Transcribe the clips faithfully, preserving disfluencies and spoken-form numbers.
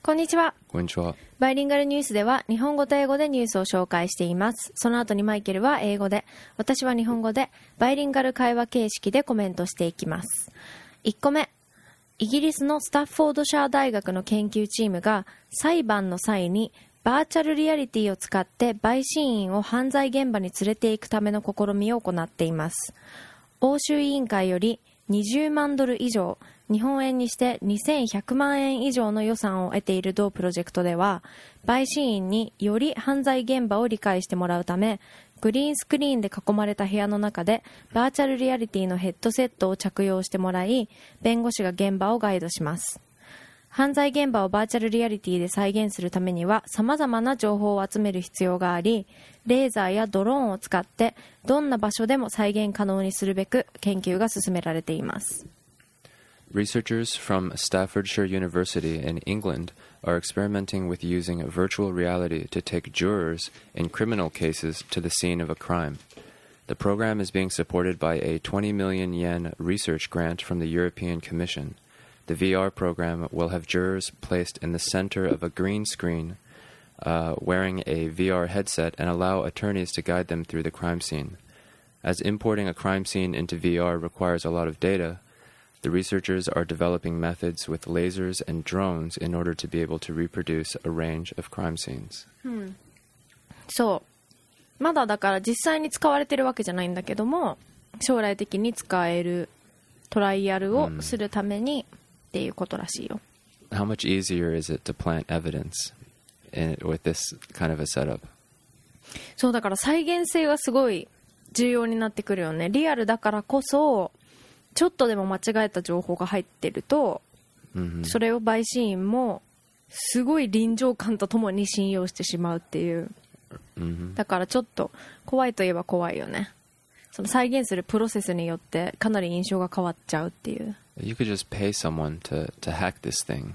こんにちは。 こんにちは。 バイリンガルニュースでは日本語と英語でニュースを紹介しています。その後にマイケルは英語で、私は日本語でバイリンガル会話形式でコメントしていきます。いっこめ、イギリスのスタッフォードシャー大学の研究チームが裁判の際にバーチャルリアリティを使って陪審員を犯罪現場に連れて行くための試みを行っています。欧州委員会よりにじゅうまんドル以上、日本円にしてにせんひゃくまんえん以上の予算を得ている同プロジェクトでは、陪審員により犯罪現場を理解してもらうため、グリーンスクリーンで囲まれた部屋の中でバーチャルリアリティのヘッドセットを着用してもらい、弁護士が現場をガイドします。犯罪現場をバーチャルリアリティで再現するためには様々な情報を集める必要があり、レーザーやドローンを使ってどんな場所でも再現可能にするべく研究が進められています。 Researchers from Staffordshire University in England are experimenting with using virtual reality to take jurors in criminal cases to the scene of a crime. The program is being supported by a twenty million yen research grant from the European Commission. The V R program will have jurors placed in the center of a green screen, uh, wearing a V R headset, and allow attorneys to guide them through the crime scene. As importing a crime scene into V R requires a lot of data, the researchers are developing methods with lasers and drones in order to be able to reproduce a range of crime scenes. うん、そう。まだだから実際に使われてるわけじゃないんだけども、将来的に使えるトライアルをするためにっていうことらしいよ。 How much easier is it to plant evidence in, with this kind of a setup? そうだから再現性はすごい重要になってくるよね。リアルだからこそちょっとでも間違えた情報が入ってると、mm-hmm. それを陪審員もすごい臨場感とともに信用してしまうっていう、mm-hmm. だからちょっと怖いといえば怖いよね。その再現するプロセスによってかなり印象が変わっちゃうっていう。 You could just pay someone to, to hack this thing,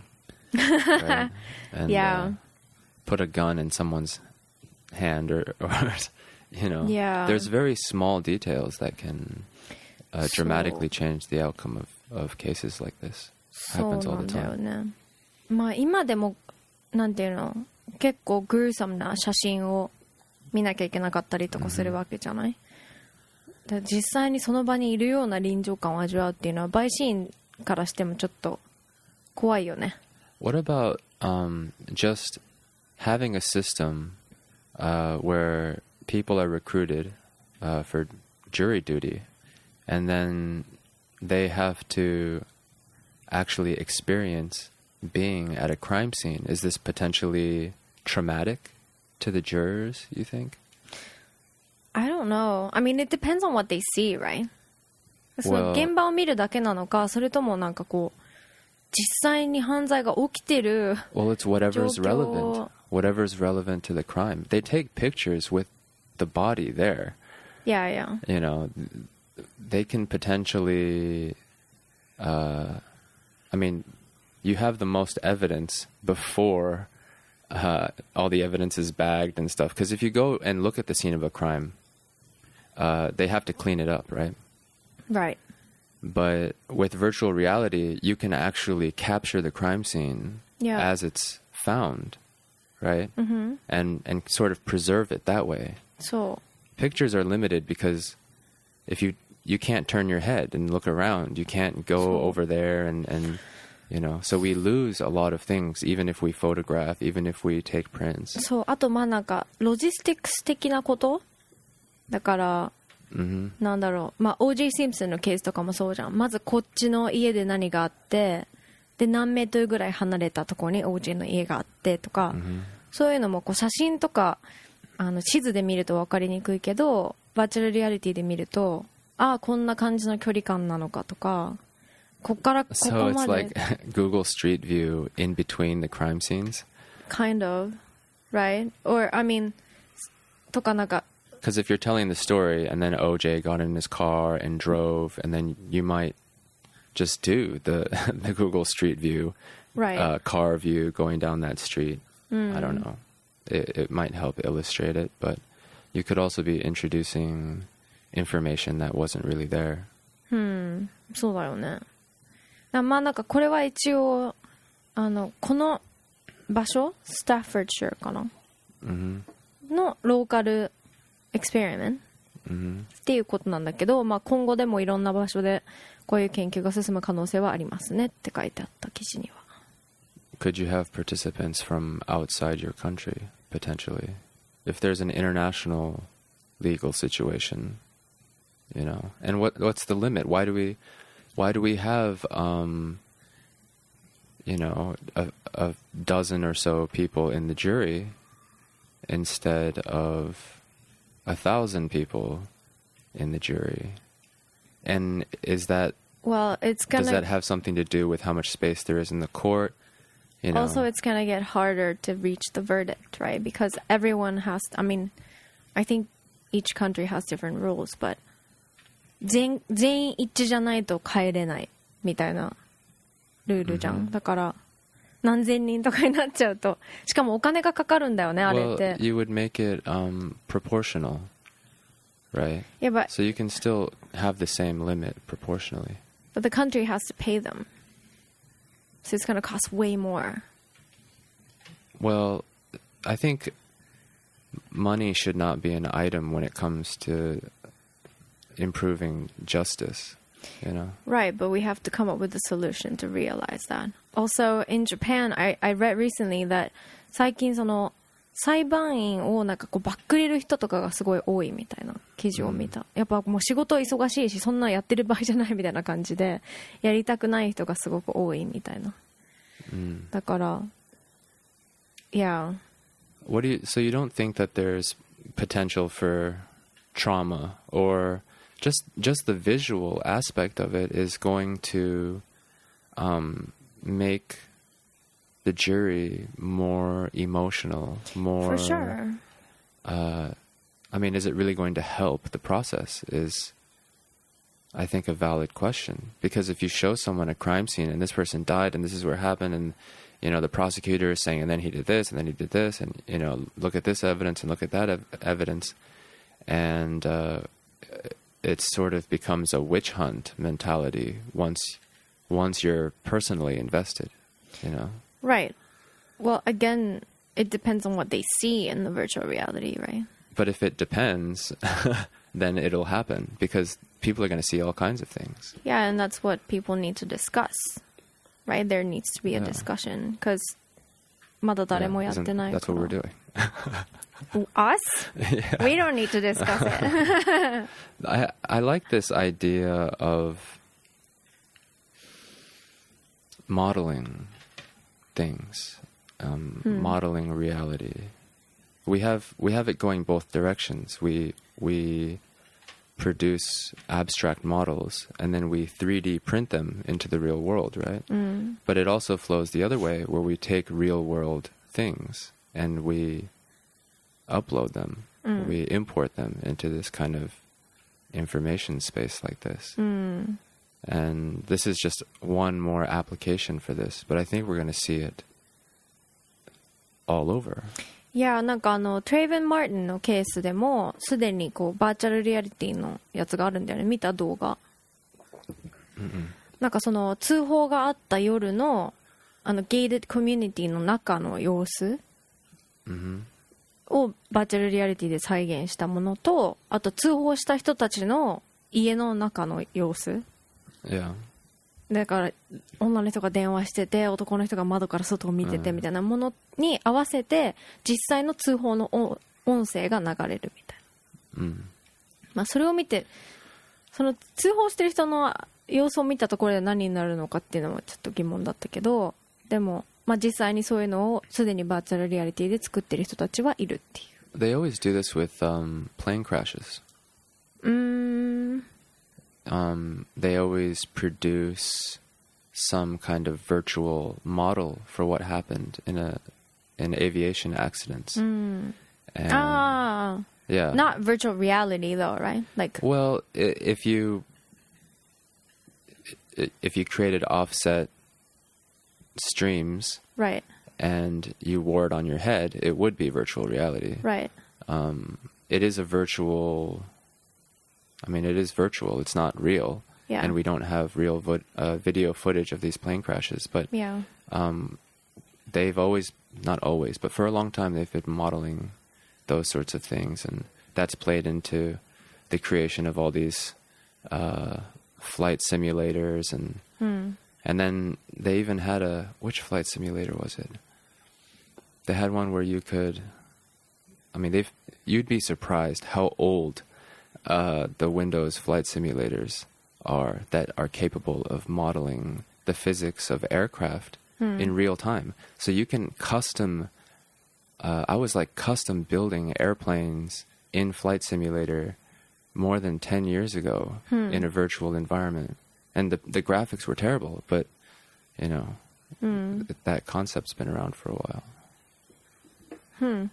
right? And, yeah. Uh, put a gun in someone's hand or, or you know, yeah. There's very small details that can...Uh, dramatically change the outcome of, of cases like this. Happens all the time. そうなんだよね。まあ今でもなんていうの、結構グルサムな写真を見なきゃいけなかったりとかするわけじゃない、mm-hmm. で実際にその場にいるような臨場感を味わうっていうのは陪審員からしてもちょっと怖いよね。 What about um, just having a system uh, where people are recruited uh, for jury duty?And then they have to actually experience being at a crime scene. Is this potentially traumatic to the jurors, you think? I don't know. I mean, it depends on what they see, right? Well, その現場を見るだけなのか、それともなんかこう、実際に犯罪が起きてる Well, it's whatever's relevant. Whatever's relevant to the crime. They take pictures with the body there. Yeah, yeah. You know...They can potentially, uh, I mean, you have the most evidence before uh, all the evidence is bagged and stuff. Because if you go and look at the scene of a crime, uh, they have to clean it up, right? Right. But with virtual reality, you can actually capture the crime scene yeah. as it's found, right? Mm-hmm. And and sort of preserve it that way. So pictures are limited because if you you can't turn your head and look around, you can't go so, over there and, and you know, so we lose a lot of things even if we photograph, even if we take prints. そう、あとまあなんかロジスティックス的なことだから、 mm-hmm. なんだろう、まあ オージェー シンプソンのケースとかもそうじゃん。まずこっちの家で何があって、で何メートルぐらい離れたところに オージェー の家があってとか、 mm-hmm. そういうのもこう写真とかあの地図で見ると分かりにくいけど、バーチャルリアリティで見ると、ああこんな感じの距離感なのかとか、こっからここまで。 So it's like Google Street View in between the crime scenes? Kind of, right? Or I mean, とかなんか。 Because if you're telling the story and then O J got in his car and drove, and then you might just do the the Google Street View, right? Uh, car view going down that street. Mm. I don't know. It, it might help illustrate it, but you could also be introducing information that wasn't really there. うん、そうだよね。まあなんかこれは一応あのこの場所 Staffordshire かな、 Mm-hmm. のローカルエクスペリメント Mm-hmm. っていうことなんだけど、まあ、今後でもいろんな場所でこういう研究が進む可能性はありますねって書いてあった記事には。 Could you have participants from outside your country, potentially? If there's an international legal situation, you know, and what what's the limit? Why do we why do we have um, you know, a, a dozen or so people in the jury instead of a thousand people in the jury? And is that Well, it's gonna does that have something to do with how much space there is in the court? You know? Also, it's gonna get harder to reach the verdict, right? Because everyone has. I mean, I think each country has different rules, but 全全員一致じゃないと帰れないみたいなルールじゃん。だから何千人とかになっちゃうと、しかもお金がかかるんだよね、あれって。 Well, you would make it um, proportional, right? Yeah, but So you can still have the same limit proportionally. but the country has to pay them, so it's gonna cost way more. Well, I think money should not be an item when it comes to improving justice, you know? Right, but we have to come up with a solution to realize that. Also, in Japan, I, I read recently that 最近その裁判員をなんかこうバックれる人とかがすごい多いみたいな記事を見た。やっぱもう仕事忙しいし、そんなやってる場合じゃないみたいな感じで、やりたくない人がすごく多いみたいな。だから、yeah. What do you, so you don't think that there's potential for trauma or just just the visual aspect of it is going to um, make the jury more emotional, more... For sure. Uh, I mean, is it really going to help the process is, I think, a valid question. Because if you show someone a crime scene and this person died and this is where it happened and, you know, the prosecutor is saying, and then he did this and then he did this and, you know, look at this evidence and look at that ev- evidence. And uh, it sort of becomes a witch hunt mentality once once you're personally invested, you know? Right. Well, again, it depends on what they see in the virtual reality, right? But if it depends, then it'll happen because people are going to see all kinds of things. Yeah, and that's what people need to discuss, right? There needs to be a Yeah. discussion because まだ誰もやってない That's から what we're doing. Us? Yeah. We don't need to discuss it. I I like this idea of modeling things, um, modeling reality. We have we have it going both directions. We we produce abstract models and then we three D print them into the real world, right? Mm. But it also flows the other way, where we take real world things and we upload them, Mm. we import them into this kind of information space like this. Mm. And this is just one more application for this, but I think we're going to see it all over. いや、なんかあのトレイヴェン・マーティンのケースでもすでにこうバーチャルリアリティのやつがあるんだよね。見た動画。なんかその通報があった夜のあのゲイテッドコミュニティの中の様子 Mm-hmm. をバーチャルリアリティで再現したものと、あと通報した人たちの家の中の様子。 Yeah. だから女の人が電話してて男の人が窓から外を見ててみたいなものに合わせて実際の通報の音音声が流れるみたいな、 Mm. まあ、それを見てその通報してる人の様子を見たところで何になるのかっていうのはちょっと疑問だったけど、でも、まあ、実際にそういうのをすでにバーチャルリアリティで作ってる人たちはいるっていう。 They always do this with um, plane crashes. うーん Um, they always produce some kind of virtual model for what happened in a in aviation accidents. うん And, ああ yeah. Not virtual reality though, right? Like Well, i- if you i- if you created offset streams right, and you wore it on your head, it would be virtual reality. right. Um, it is a virtual. I mean, it is virtual. It's not real, Yeah. and we don't have real vo- uh, video footage of these plane crashes. But Yeah. um, they've always not always, but for a long time they've been modeling those sorts of things, and that's played into the creation of all these uh, flight simulators, and mm. and then they even had a, which flight simulator was it? They had one where you could, I mean, they've you'd be surprised how old uh, the Windows flight simulators are that are capable of modeling the physics of aircraft mm. in real time. So you can custom, uh, I was like custom building airplanes in Flight Simulator more than ten years ago mm. in a virtual environment. And the the graphics were terrible, but, you know, mm. th- that concept's been around for a while. Hmm.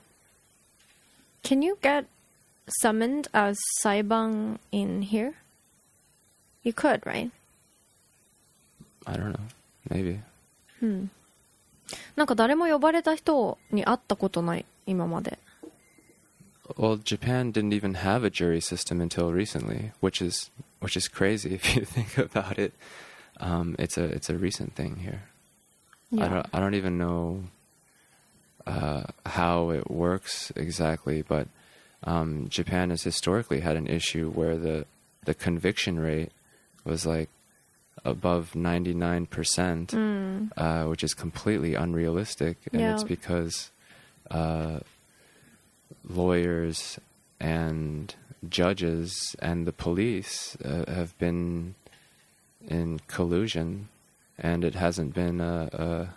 Can you get summoned as Saibang in here? You could, right? I don't know. Maybe. うん。なんか誰も呼ばれた人に会ったことない、今まで。 Well, Japan didn't even have a jury system until recently, which is which is crazy if you think about it. Um, it's a it's a recent thing here. Yeah. I don't I don't even know uh, how it works exactly, but um, Japan has historically had an issue where the the conviction rate was like above ninety-nine percent, Mm. uh, which is completely unrealistic, and Yeah. it's because uh, lawyers and judges and the police uh, have been in collusion, and it hasn't been a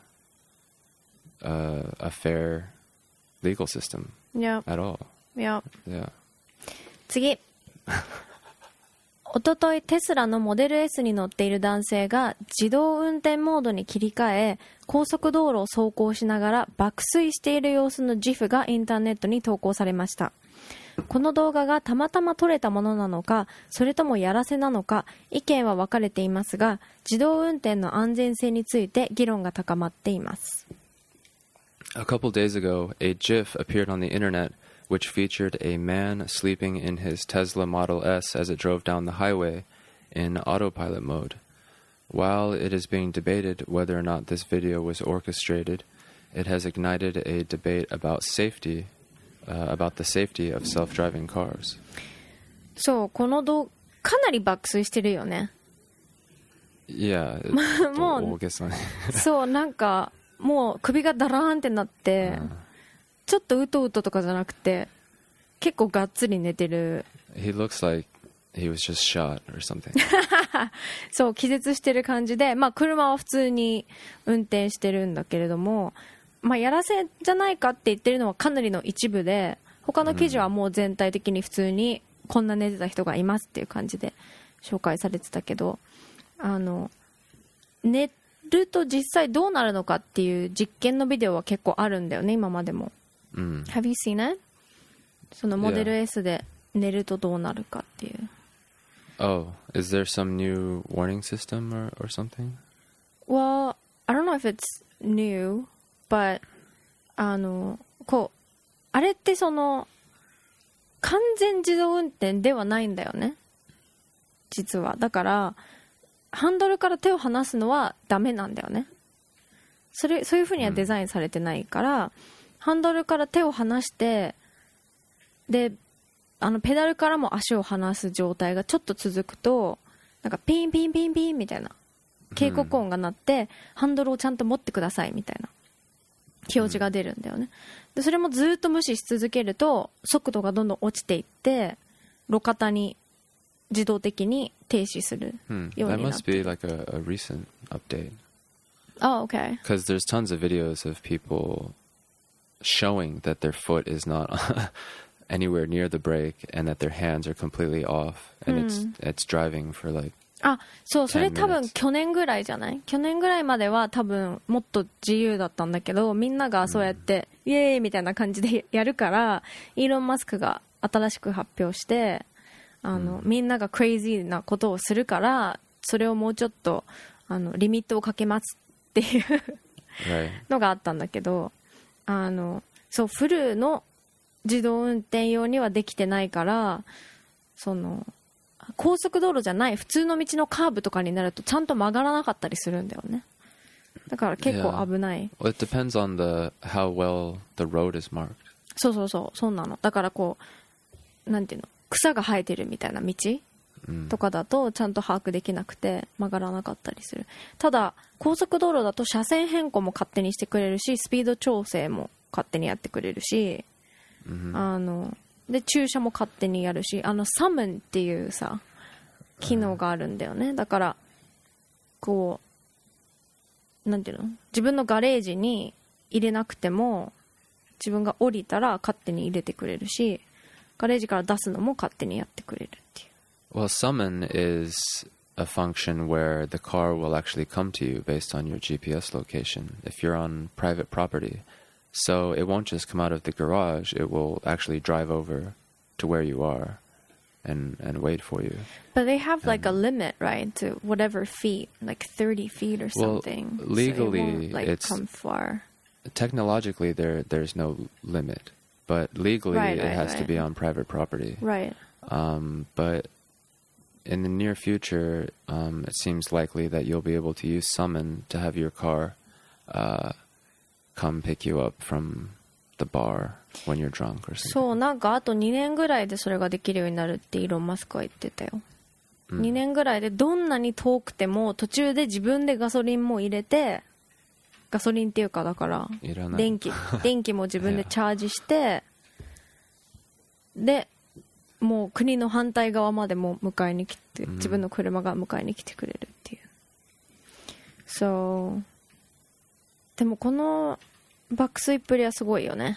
a, a, a fair legal system Yeah. at all. Yeah. Yeah. 次。おとといテスラのモデル S に乗っている男性が自動運転モードに切り替え高速道路を走行しながら爆睡している様子の ジフ がインターネットに投稿されました。この動画がたまたま撮れたものなのかそれともやらせなのか意見は分かれていますが自動運転の安全性について議論が高まっています。 A couple days ago, a GIF appeared on the internet which featured a man sleeping in his Tesla Model S as it drove down the highway in autopilot mode. While it is being debated whether or not this video was orchestrated, it has ignited a debate about safety, uh, about the safety of self-driving cars. そう、この動画かなり爆睡してるよね。 Yeah, もう大げさね。 そう、なんかもう首がダラーンってなって、ちょっとうとうととかじゃなくて結構がっつり寝てる。 He looks like he was just shot or something. そう気絶してる感じで、まあ車は普通に運転してるんだけれども、まあやらせじゃないかって言ってるのはかなりの一部で、他の記事はもう全体的に普通にこんな寝てた人がいますっていう感じで紹介されてたけど、あの寝ると実際どうなるのかっていう実験のビデオは結構あるんだよね、今までも。 Mm. Have you seen it? そのモデル S で寝るとどうなるかっていう。 Oh, is there some new warning system or, or something? Well, I don't know if it's new, but あのこうあれってその完全自動運転ではないんだよね、実は。だからハンドルから手を離すのはダメなんだよね。それそういう風にはデザインされてないから、うん、ハンドルから手を離してであのペダルからも足を離す状態がちょっと続くとなんかピンピンピンピンみたいな警告音が鳴って、うん、ハンドルをちゃんと持ってくださいみたいな表示が出るんだよね。でそれもずっと無視し続けると速度がどんどん落ちていって路肩に自動的に停止するようになって。 That must be like a, a recent update. Oh, okay. Because there's tons of videos of people showing that their foot is not anywhere near the brake and that their hands are completely off and it's it's driving for like あ、そう、それ多分去年ぐらいじゃない？去年ぐらいまでは多分もっと自由だったんだけど、みんながそうやって、うん、イエーイみたいな感じでやるから、イーロン・マスクが新しく発表して、あの、うん、みんながクレイジーなことをするから、それをもうちょっとあのリミットをかけますっていうのがあったんだけど、あのそうフルの自動運転用にはできてないから、その高速道路じゃない普通の道のカーブとかになるとちゃんと曲がらなかったりするんだよね。 だから結構危ない。 Well, it depends on the how well the road is marked. そうそうそう、そうなの。だからこう、なんていうの、草が生えてるみたいな道、うん、とかだとちゃんと把握できなくて曲がらなかったりする。ただ高速道路だと車線変更も勝手にしてくれるし、スピード調整も勝手にやってくれるし、うん、あので駐車も勝手にやるし、あのサムンっていうさ機能があるんだよね。だからこうなんていうの、自分のガレージに入れなくても自分が降りたら勝手に入れてくれるし、ガレージから出すのも勝手にやってくれるっていう。 Well, summon is a function where the car will actually come to you based on your G P S location if you're on private property. So it won't just come out of the garage, it will actually drive over to where you are and, and wait for you. But they have like and, a limit, right, to whatever feet, like thirty feet or something. Well, legally, so it won't, like, it's... come far. Technologically, there there's no limit. But legally, right, it right, has right. to be on private property. Right. Um, but in the near future, um, it seems likely that you'll be able to use summon to have your car uh, come pick you up from the bar when you're drunk or something. そう、なんかあとにねんぐらいでそれができるようになるってイーロン・マスクは言ってたよ。うん、にねんぐらいでどんなに遠くても途中で自分でガソリンも入れて、ガソリンっていうかだから電気電気も自分でチャージしてでもう国の反対側までも迎えに来て、自分の車が迎えに来てくれるっていう。そうでもこの爆睡っぷりはすごいよね。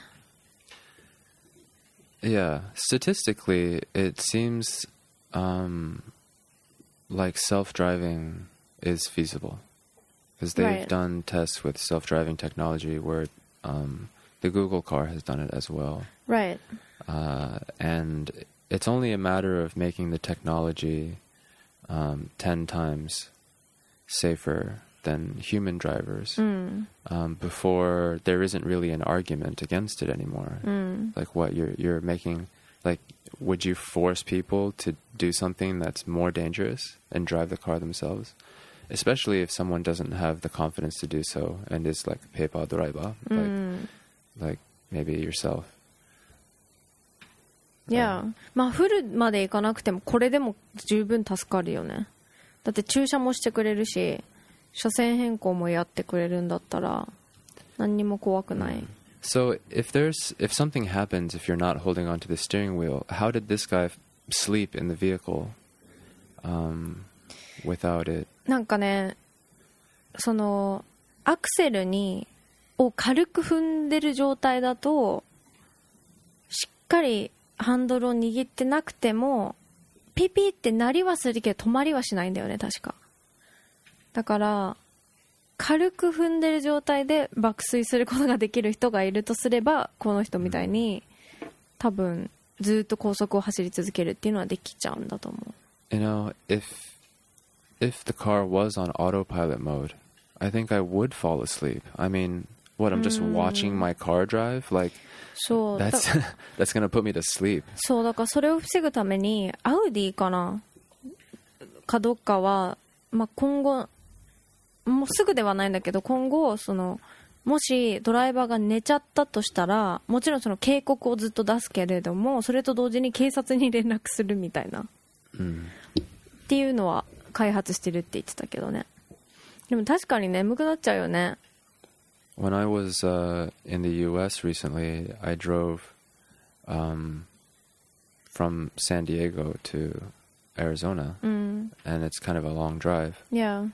Yeah, statistically it seems um, like self-driving is feasible. Because they've right. done tests with self-driving technology where um, the Google car has done it as well. Right. Uh, and it's only a matter of making the technology um, ten times safer than human drivers mm. um, before there isn't really an argument against it anymore. Mm. Like what you're you're making, like would you force people to do something that's more dangerous and drive the car themselves? Especially if someone doesn't have the confidence to do so and is like a paper driver, like, mm. like maybe yourself. Yeah. まあフルまでいかなくてもこれでも十分助かるよね。だって駐車もしてくれるし、車線変更もやってくれるんだったら何にも怖くない。Mm. So if there's if something happens if you're not holding onto the steering wheel, how did this guy sleep in the vehicle um, without it? なんかね、そのアクセルにを軽く踏んでる状態だとしっかりハンドルを握ってなくてもピピって鳴りはするけど止まりはしないんだよね、確か。だから軽く踏んでる状態で爆睡することができる人がいるとすれば、この人みたいに多分ずっと高速を走り続けるっていうのはできちゃうんだと思う。 You know, if if the car was on autopilot mode, I think I would fall asleep. I mean, what, I'm just watching my car drive? Like, そう that's, that's going to put me to sleep. そう、だからそれを防ぐために、アウディかなかどっかは、まあ、今後、もうすぐではないんだけど、今後、その、もしドライバーが寝ちゃったとしたら、もちろんその警告をずっと出すけれども、それと同時に警察に連絡するみたいな。うん、っていうのは、開発してるって言ってたけどね。でも確かに眠くなっちゃうよね。 When I was uh, in the U S recently, I drove um, from San Diego to Arizona, mm. and it's kind of a long drive. Yeah.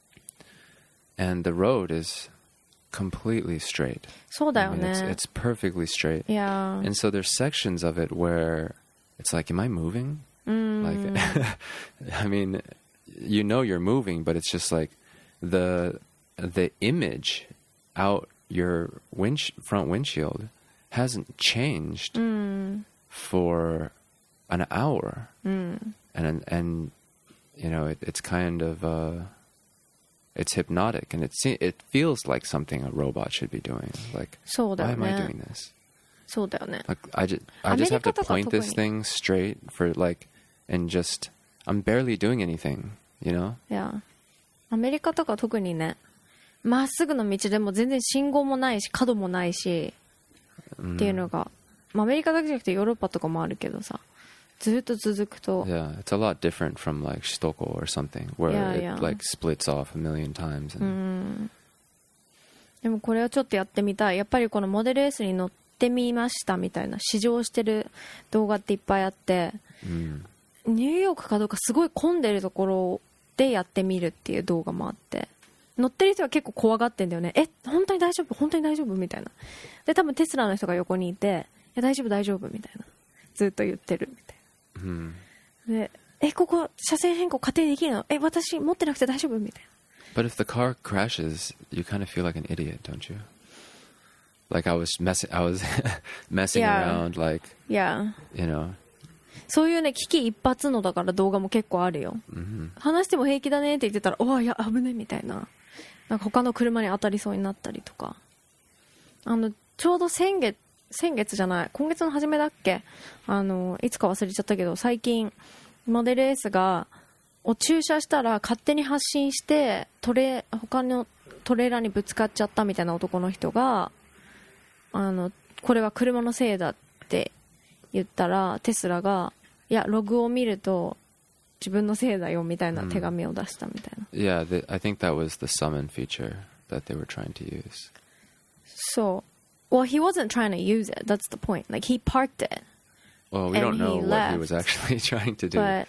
And the road is completely straight. そうだよね。 I mean, it's, it's perfectly straight. Yeah. And so there's sections of it where it's like, am I moving? Mm. Like, I mean, you know you're moving, but it's just like the the image out your wind front windshield hasn't changed mm. for an hour, mm. and and you know it, it's kind of uh, it's hypnotic, and it it feels like something a robot should be doing. Like, why am I doing this? そうだよね。 Like, I just I just have to point this thing straight for like, and just I'm barely doing anything, you know? Yeah. アメリカとか特にね、 まっすぐの道でも全然信号もないし角もないし、うん、っていうのが、まあ、アメリカだけじゃなくてヨーロッパとかもあるけどさ、ずっと続くと。 Yeah, it's a lot different from like 首都高 or something where yeah, it yeah. like splits off a million times. And... うん。でもこれをちょっとやってみたい。やっぱりこのモデル S に乗ってみましたみたいな試乗してる動画っていっぱいあって、うん、ニューヨークかどうかすごい混んでるところでやってみるっていう動画もあって、乗ってる人は結構怖がってんだよね。え、本当に大丈夫本当に大丈夫みたいな。で、多分テスラの人が横にいて、いや大丈夫大丈夫みたいな、ずっと言ってるみたいな、うん、で、え、ここ車線変更勝手にできるの？え、私持ってなくて大丈夫みたいな。 But if the car crashes, you kind of feel like an idiot, don't you? Like I was messing, I was messing yeah. around, like, yeah. you know. そういうね、危機一髪のだから動画も結構あるよ。Mm-hmm. 話しても平気だねって言ってたら、おわ、いや、危ねみたいな。なんか他の車に当たりそうになったりとか。あの、ちょうど先月、先月じゃない、今月の初めだっけ？あの、いつか忘れちゃったけど、最近、モデル S が、を駐車したら勝手に発進してトレ他のトレーラーにぶつかっちゃったみたいな男の人が、あのこれは車のせいだって言ったら、テスラがいやログを見ると自分のせいだよみたいな手紙を出したみたいな。 Yeah, the, I think that was the summon feature that they were trying to use. So, well, he wasn't trying to use it. That's the point. Like he parked it. Well, we don't know what he was actually trying to do. But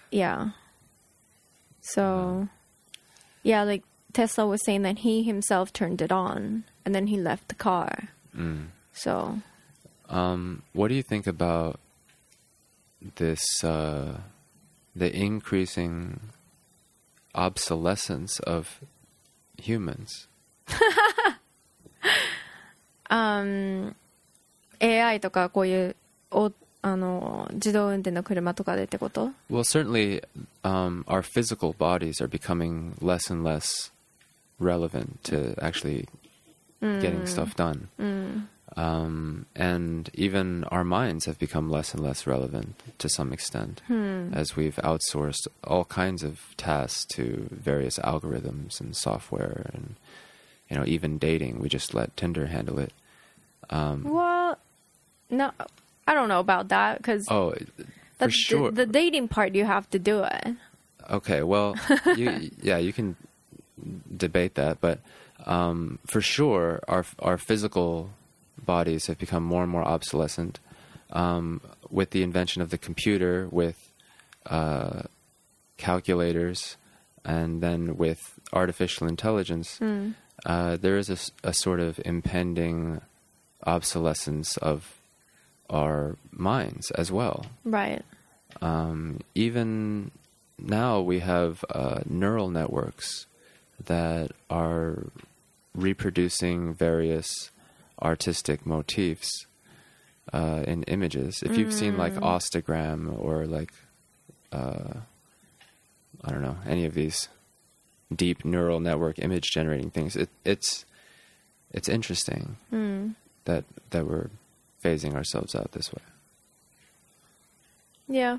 yeah.So, yeah, like Tesla was saying that he himself turned it on and then he left the car. Mm. So, um, what do you think about this, uh, the increasing obsolescence of humans? um, エーアイ とかこういうおあの自動運転の車とかでってこと？ Well, certainly, um, our physical bodies are becoming less and less relevant to actually mm. getting stuff done. Mm. Um, and even our minds have become less and less relevant to some extent mm. as we've outsourced all kinds of tasks to various algorithms and software and, you know, even dating. We just let Tinder handle it. Um, well, no.I don't know about that because oh, for sure. the, the dating part you have to do it. Okay, well, you, yeah, you can debate that, but um, for sure, our our physical bodies have become more and more obsolescent um, with the invention of the computer, with uh, calculators, and then with artificial intelligence. Mm. Uh, there is a, a sort of impending obsolescence of our minds as well. Right. Um, even now we have uh, neural networks that are reproducing various artistic motifs uh, in images. If you've mm. seen like Ostagram or like, uh, I don't know, any of these deep neural network image generating things, it, it's it's interesting mm. that that we're phasing ourselves out this way. Yeah.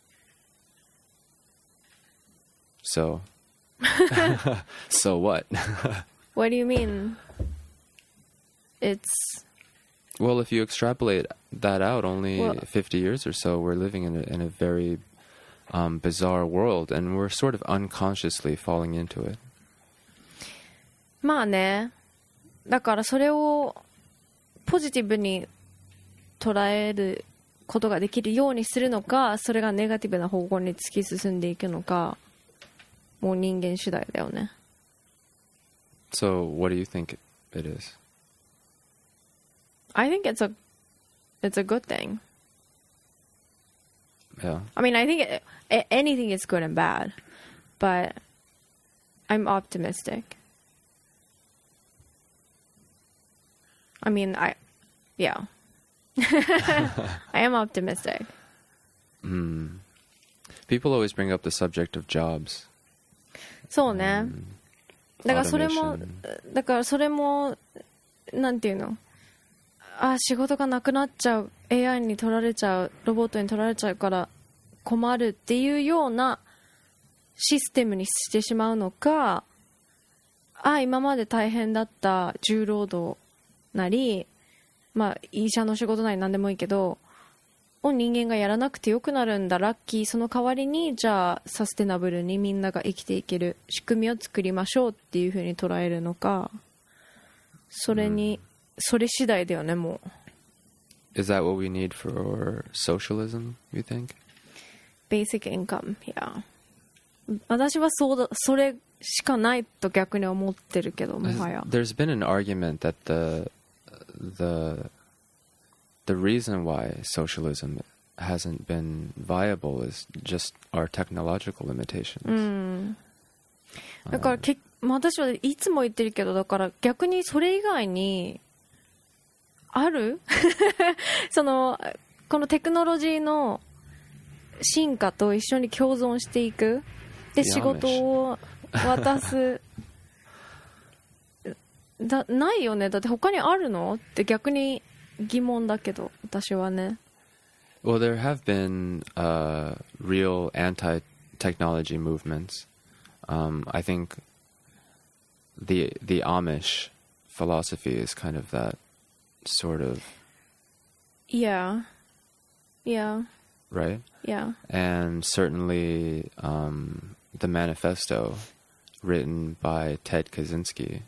So, so what? What do you mean? It's... Well, if you extrapolate that out, only well, fifty years or so, we're living in a, in a very um, bizarre world, and we're sort of unconsciously falling into it. まあね。だからそれをポジティブに捉えることができるようにするのか、それがネガティブな方向に突き進んでいくのか、もう人間次第だよね。 So, what do you think it is? I think it's a it's a good thing. Yeah. I mean, I think it, anything is good and bad, but I'm optimistic. I mean, I, yeah. I am optimistic. Mm. People always bring up the subject of jobs. そうね。だからそれも、だからそれも、なんていうの？あ、仕事がなくなっちゃう、エーアイ に取られちゃう、ロボットに取られちゃうから困るっていうようなシステムにしてしまうのか、 あ今まで大変だった重労働なり、まあ、医者の仕事なり何でもいいけどを人間がやらなくてよくなるんだラッキー、その代わりにじゃあサステナブルにみんなが生きていける仕組みを作りましょうっていう風に捉えるのか、それに、うん、それ次第だよねもう。 Is that what we need for socialism, you think? Basic income, yeah. 私はそうだ、それしかないと逆に思ってるけど、もはや。 There's been an argument that the the the reason why socialism hasn't been viable is just our technological limitations. うん。だからけ、まあ、私はいつも言ってるけど、だから逆にそれ以外にあるそのこのテクノロジーの進化と一緒に共存していくで仕事を渡すだないよね。だって他にあるのって逆に疑問だけど私はね。 Well, there have been uh, real anti-technology movements. Um, I think the the Amish philosophy is kind of that sort of. Yeah. Yeah. Right? Yeah. And certainly um, the manifesto written by Ted Kaczynski,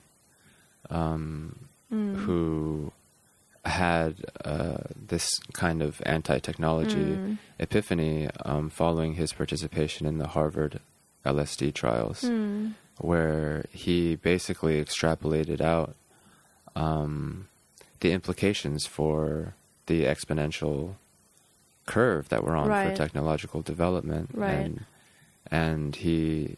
um, mm. who had uh, this kind of anti-technology mm. epiphany um, following his participation in the Harvard L S D trials, mm. where he basically extrapolated out um, the implications for the exponential curve that we're on right. for technological development, right. and and he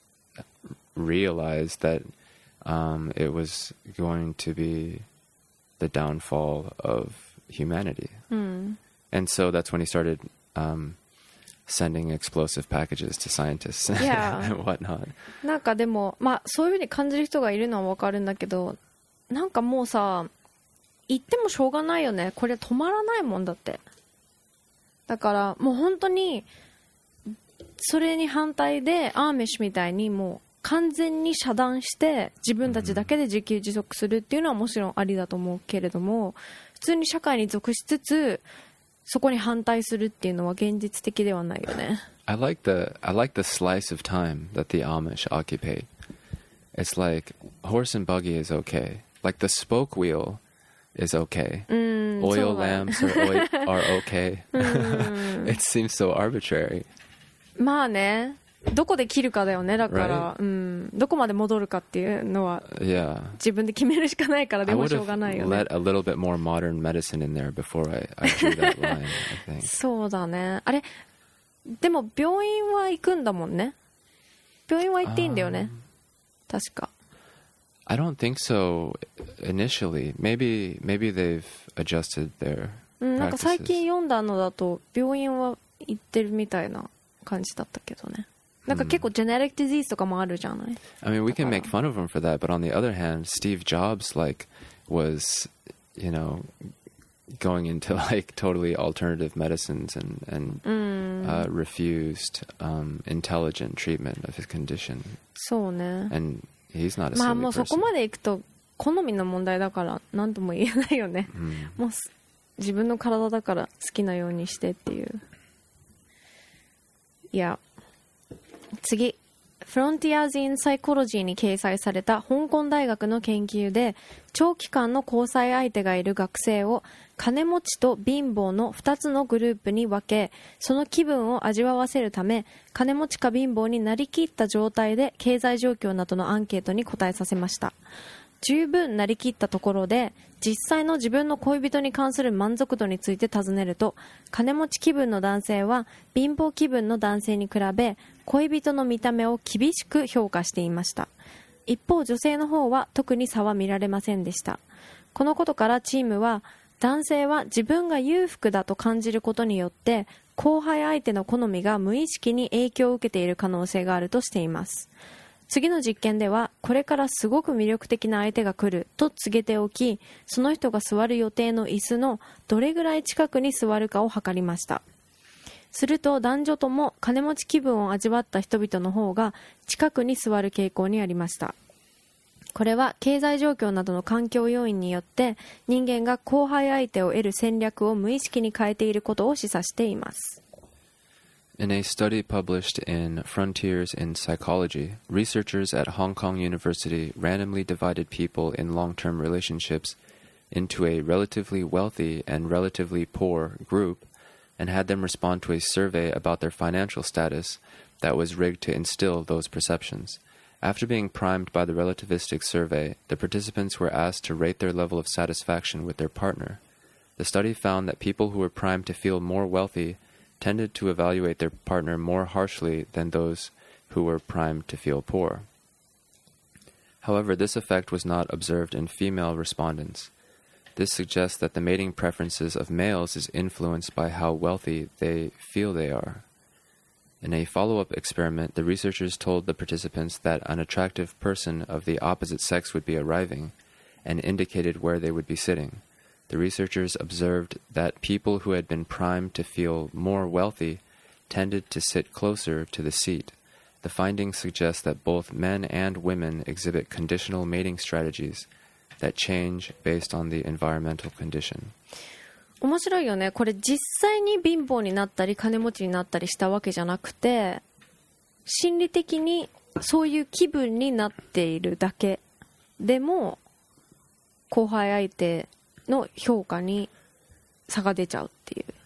realized that um, it was going to be the downfall of humanity, mm. and so that's when he started um, sending explosive packages to scientists yeah. and whatnot. なんかでもまあそういう風に感じる人がいるのはわかるんだけど、なんかもうさ言ってもしょうがないよね。これ止まらないもんだって。だからもう本当にそれに反対でアーメッシュみたいにもう完全に遮断して自分たちだけで自給自足するっていうのはもちろんありだと思うけれども、普通に社会に属しつつそこに反対するっていうのは現実的ではないよね。 I like the I like the slice of time that the Amish occupy. It's like horse and buggy is okay. Like the spoke wheel is okay. Mm, Oil lamps are, oil, are okay. Mm. It seems so arbitrary. まあね、どこで切るかだよね。だから、 right? うん、どこまで戻るかっていうのは、 yeah. 自分で決めるしかないからでもしょうがないよね。 I would have let a little bit more modern medicine in there before I, I drew that line, I think. そうだね。あれ、でも病院は行くんだもんね。病院は行っていいんだよね。Um, 確か。 I don't think so initially. Maybe maybe they've adjusted their うん、なんか最近読んだのだと病院は行ってるみたいな感じだったけどね。なんか結構 genetic disease とかもあるじゃない。 I mean, we can make fun of him for that, but on the other hand, Steve Jobs like was, you know, going into like totally alternative medicines and and、mm. uh, refused um, intelligent treatment of his condition. そうね。 And he's not a silly person. まあもうそこまで行くと好みの問題だから何とも言えないよね。 Mm. もう自分の体だから好きなようにしてっていう。いや。次、Frontiers in Psychology に掲載された香港大学の研究で、長期間の交際相手がいる学生を金持ちと貧乏のふたつのグループに分け、その気分を味わわせるため、金持ちか貧乏になりきった状態で経済状況などのアンケートに答えさせました。十分なりきったところで実際の自分の恋人に関する満足度について尋ねると、金持ち気分の男性は貧乏気分の男性に比べ恋人の見た目を厳しく評価していました。一方女性の方は特に差は見られませんでした。このことからチームは、男性は自分が裕福だと感じることによって後輩相手の好みが無意識に影響を受けている可能性があるとしています。次の実験では、これからすごく魅力的な相手が来ると告げておき、その人が座る予定の椅子のどれぐらい近くに座るかを測りました。すると男女とも金持ち気分を味わった人々の方が近くに座る傾向にありました。 これは経済状況などの環境要因によって人間が交配相手を得る戦略を無意識に変えていることを示唆しています。 In a study published in Frontiers in Psychology, researchers at Hong Kong University randomly divided people in long-term relationships into a relatively wealthy and relatively poor group and had them respond to a survey about their financial status that was rigged to instill those perceptions. After being primed by the relativistic survey, the participants were asked to rate their level of satisfaction with their partner. The study found that people who were primed to feel more wealthy tended to evaluate their partner more harshly than those who were primed to feel poor. However, this effect was not observed in female respondents. This suggests that the mating preferences of males is influenced by how wealthy they feel they are. In a follow-up experiment, the researchers told the participants that an attractive person of the opposite sex would be arriving and indicated where they would be sitting. The researchers observed that people who had been primed to feel more wealthy tended to sit closer to the seat. The findings suggest that both men and women exhibit conditional mating strategies that change based on the environmental condition. 面白いよね。これ実際に貧乏になったり金持ちになったりしたわけじゃなくて、心理的にそういう気分になっているだけでも後輩相手の評価に差が出ちゃうっていう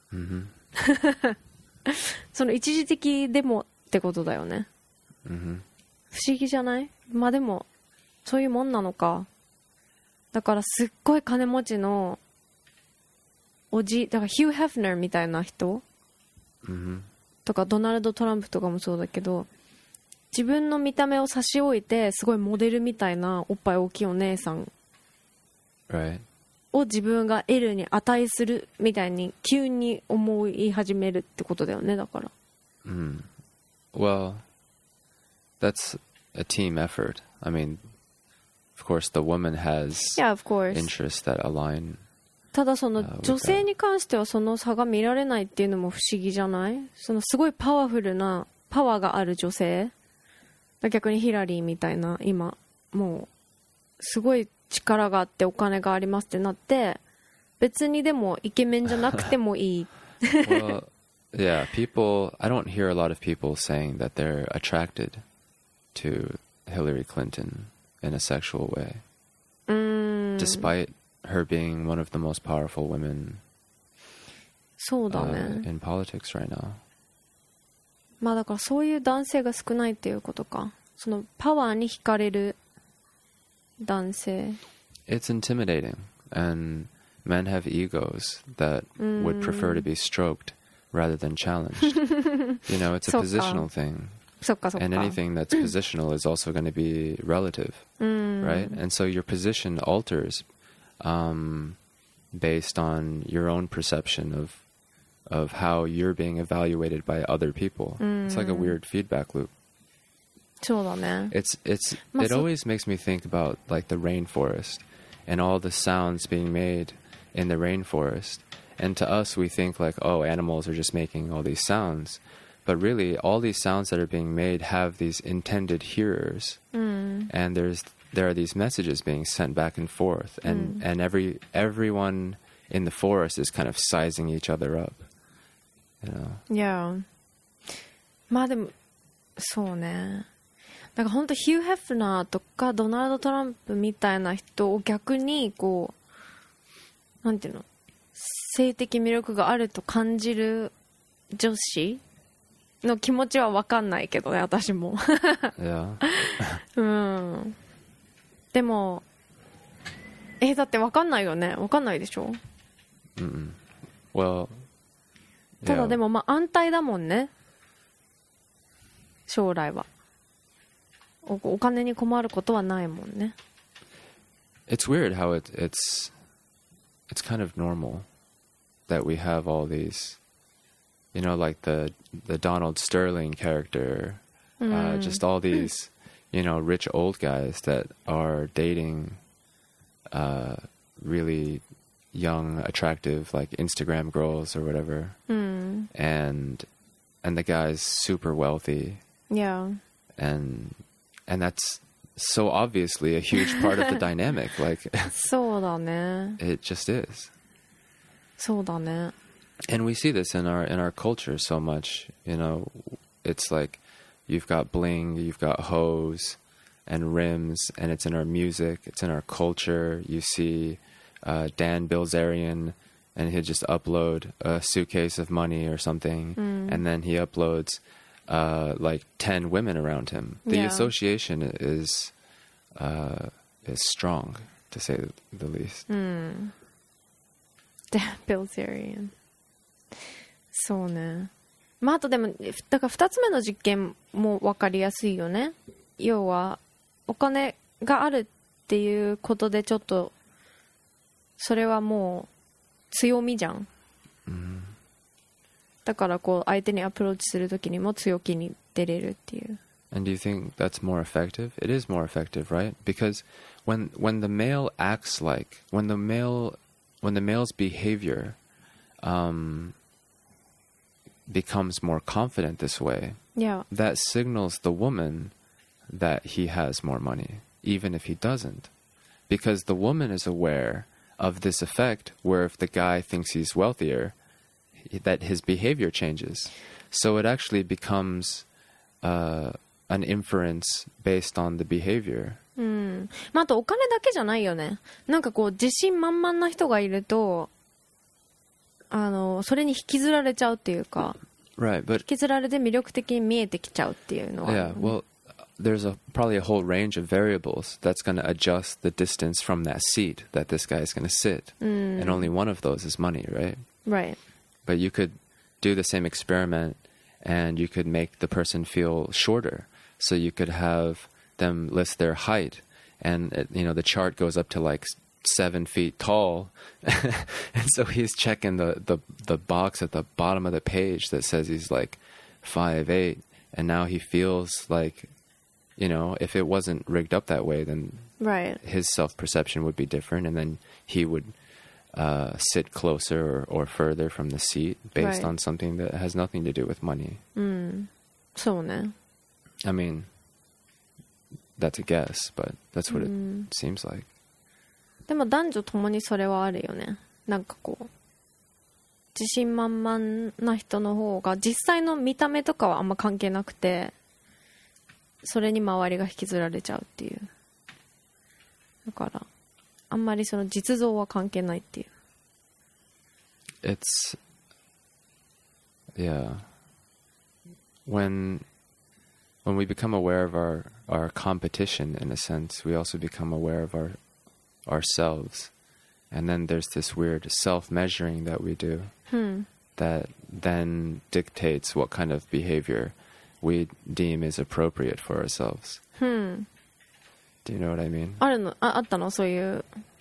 、mm-hmm. その一時的でもってことだよね、mm-hmm. 不思議じゃない？まあでもそういうもんなのか。だからすっごい金持ちのおじ、だからヒュー・ヘフナーみたいな人、mm-hmm. とかドナルド・トランプとかもそうだけど、自分の見た目を差し置いてすごいモデルみたいなおっぱい大きいお姉さん、 right. を自分が得るに値するみたいに急に思い始めるってことだよね。だから、 mm. Well, that's a team effort. I mean, of course the woman has yeah, of course. interests that align. ただその女性に関してはその差が見られないっていうのも不思議じゃない？そのすごいパワフルなパワーがある女性、逆にヒラリーみたいな今もうすごい力があってお金がありますってなって、別にでもイケメンじゃなくてもいい。 Well, yeah, people, I don't hear a lot of people saying that they're attracted to Hillary Clinton in a sexual way, mm. despite her being one of the most powerful women そうだね、 uh, in politics right now. まあだからそういう男性が少ないっていうことか。そのパワーに惹かれる男性。 It's intimidating, and men have egos that mm. would prefer to be stroked rather than challenged. You know, it's a positional thing. そっかそっか。 And anything that's positional is also going to be relative, mm. right? And so your position alters um, based on your own perception of of how you're being evaluated by other people. Mm. It's like a weird feedback loop. そうだね。 It's it's it always makes me think about like the rainforest and all the sounds being made in the rainforest. And to us, we think like, oh, animals are just making all these sounds. But really, all these sounds that are being made have these intended hearers. Mm. And there's there are these messages being sent back and forth. And, mm. and every everyone in the forest is kind of sizing each other up. You know? Yeah. まあでも、そうね。だから本当ヒュー・ヘフナーとかドナルド・トランプみたいな人を逆にこう、なんていうの、性的魅力があると感じる女子の気持ちは分かんないけどね、私も。 yeah. うん。でも、え、だって分かんないよね。分かんないでしょ。 Mm-mm. Well, ただでもまあ安泰だもんね。将来は。お, お金に困ることはないもんね。 It's weird how it, it's it's kind of normal that we have all these, you know, like the the Donald Sterling character, mm. uh, just all these, you know, rich old guys that are dating uh, really young, attractive, like Instagram girls or whatever, mm. and and the guy's super wealthy. Yeah. And and that's so obviously a huge part of the dynamic. Like そうだね it just is. そうだね And we see this in our in our culture so much. You know, it's like you've got bling, you've got hose and rims, and it's in our music, it's in our culture. You see uh, Dan Bilzerian, and he'll just upload a suitcase of money or something, mm. and then he uploads uh, like ten women around him. The Yeah. association is uh, is strong, to say the least. うん Dan Bilzerian そうねまああとでもだからふたつめの実験も分かりやすいよね要はお金があるっていうことでちょっとそれはもう強みじゃん、 うん、 だからこう相手にアプローチするときにも強気に出れるっていう And do you think that's more effective? It is more effective, right? Because when when the male acts like when the male when the male's behavior um, becomes more confident this way, yeah. that signals the woman that he has more money, even if he doesn't. Because the woman is aware of this effect where if the guy thinks he's wealthier, that his behavior changes. So it actually becomes uh, an inference based on the behavior. うんまあ、あとお金だけじゃないよねなんかこう自信満々な人がいるとあのそれに引きずられちゃうっていうか Right, but 引きずられて魅力的に見えてきちゃうっていうのは yeah, well, there's a probably a whole range of variables that's going to adjust the distance from that seat that this guy is going to sit. Mm. And only one of those is money, right? Right. But you could do the same experiment and you could make the person feel shorter. So you could have them list their height and, it, you know, the chart goes up to like seven feet tall. And so he's checking the, the, the box at the bottom of the page that says he's like five eight. And now he feels like, you know, if it wasn't rigged up that way, then right. his self-perception would be different. And then he would uh, sit closer or, or further from the seat based right. on something that has nothing to do with money. うん、そうね。 I mean, that's a guess, but that's what Mm. it seems like. でも男女ともにそれはあるよね。なんかこう自信満々な人の方が実際の見た目とかはあんま関係なくて、それに周りが引きずられちゃうっていう。だからあんまりその実像は関係ないっていう。 It's yeah. When when we become aware of our, our competition, in a sense, we also become aware of our ourselves. And then there's this weird self-measuring that we do Hmm. that then dictates what kind of behavior we deem is appropriate for ourselves. Hmm. Do you know what I mean? あるの、あ、あったのそういう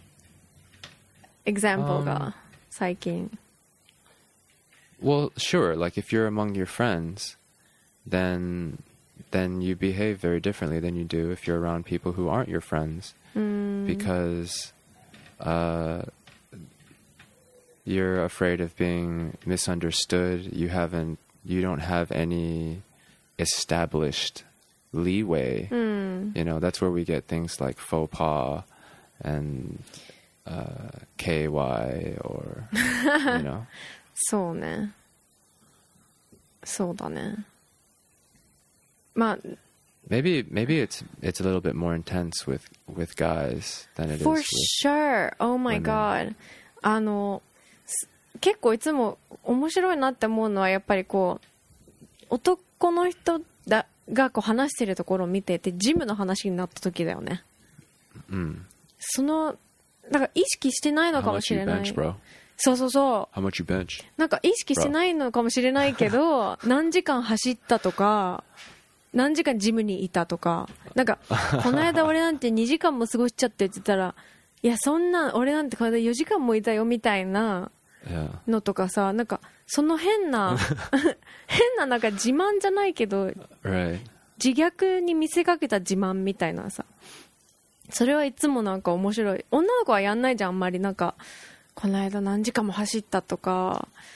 example が最近。 Well, sure. Like if you're among your friends, then then you behave very differently than you do if you're around people who aren't your friends, Mm. because uh, you're afraid of being misunderstood. You haven't, you don't have any established leeway. Mm. You know, that's where we get things like faux pas and uh, K Y or you know. そうね。そうだね。まあ Maybe maybe it's it's a little bit more intense with with guys than it For is with sure. Oh my women. god. あのす結構いつも面白いなって思うのはやっぱりこう男の人だがこう話してるところを見ててジムの話になった時だよね。 Mm. そのだから意識してないの How かも much し you れない。 bench, bro? そうそうそう。 How much you bench? なんか意識してないのかもしれないけど何時間走ったとか何時間ジムにいたとかなんかこの間俺なんてにじかんも過ごしちゃってって言ったらいやそんな俺なんてこの間よじかんもいたよみたいな Yeah. のとかさなんかその変な変ななんか自慢じゃないけど Right. 自虐に見せかけた自慢みたいなさそれはいつもなんか面白い女の子はやんないじゃんあんまりなんかこの間何時間も走ったとか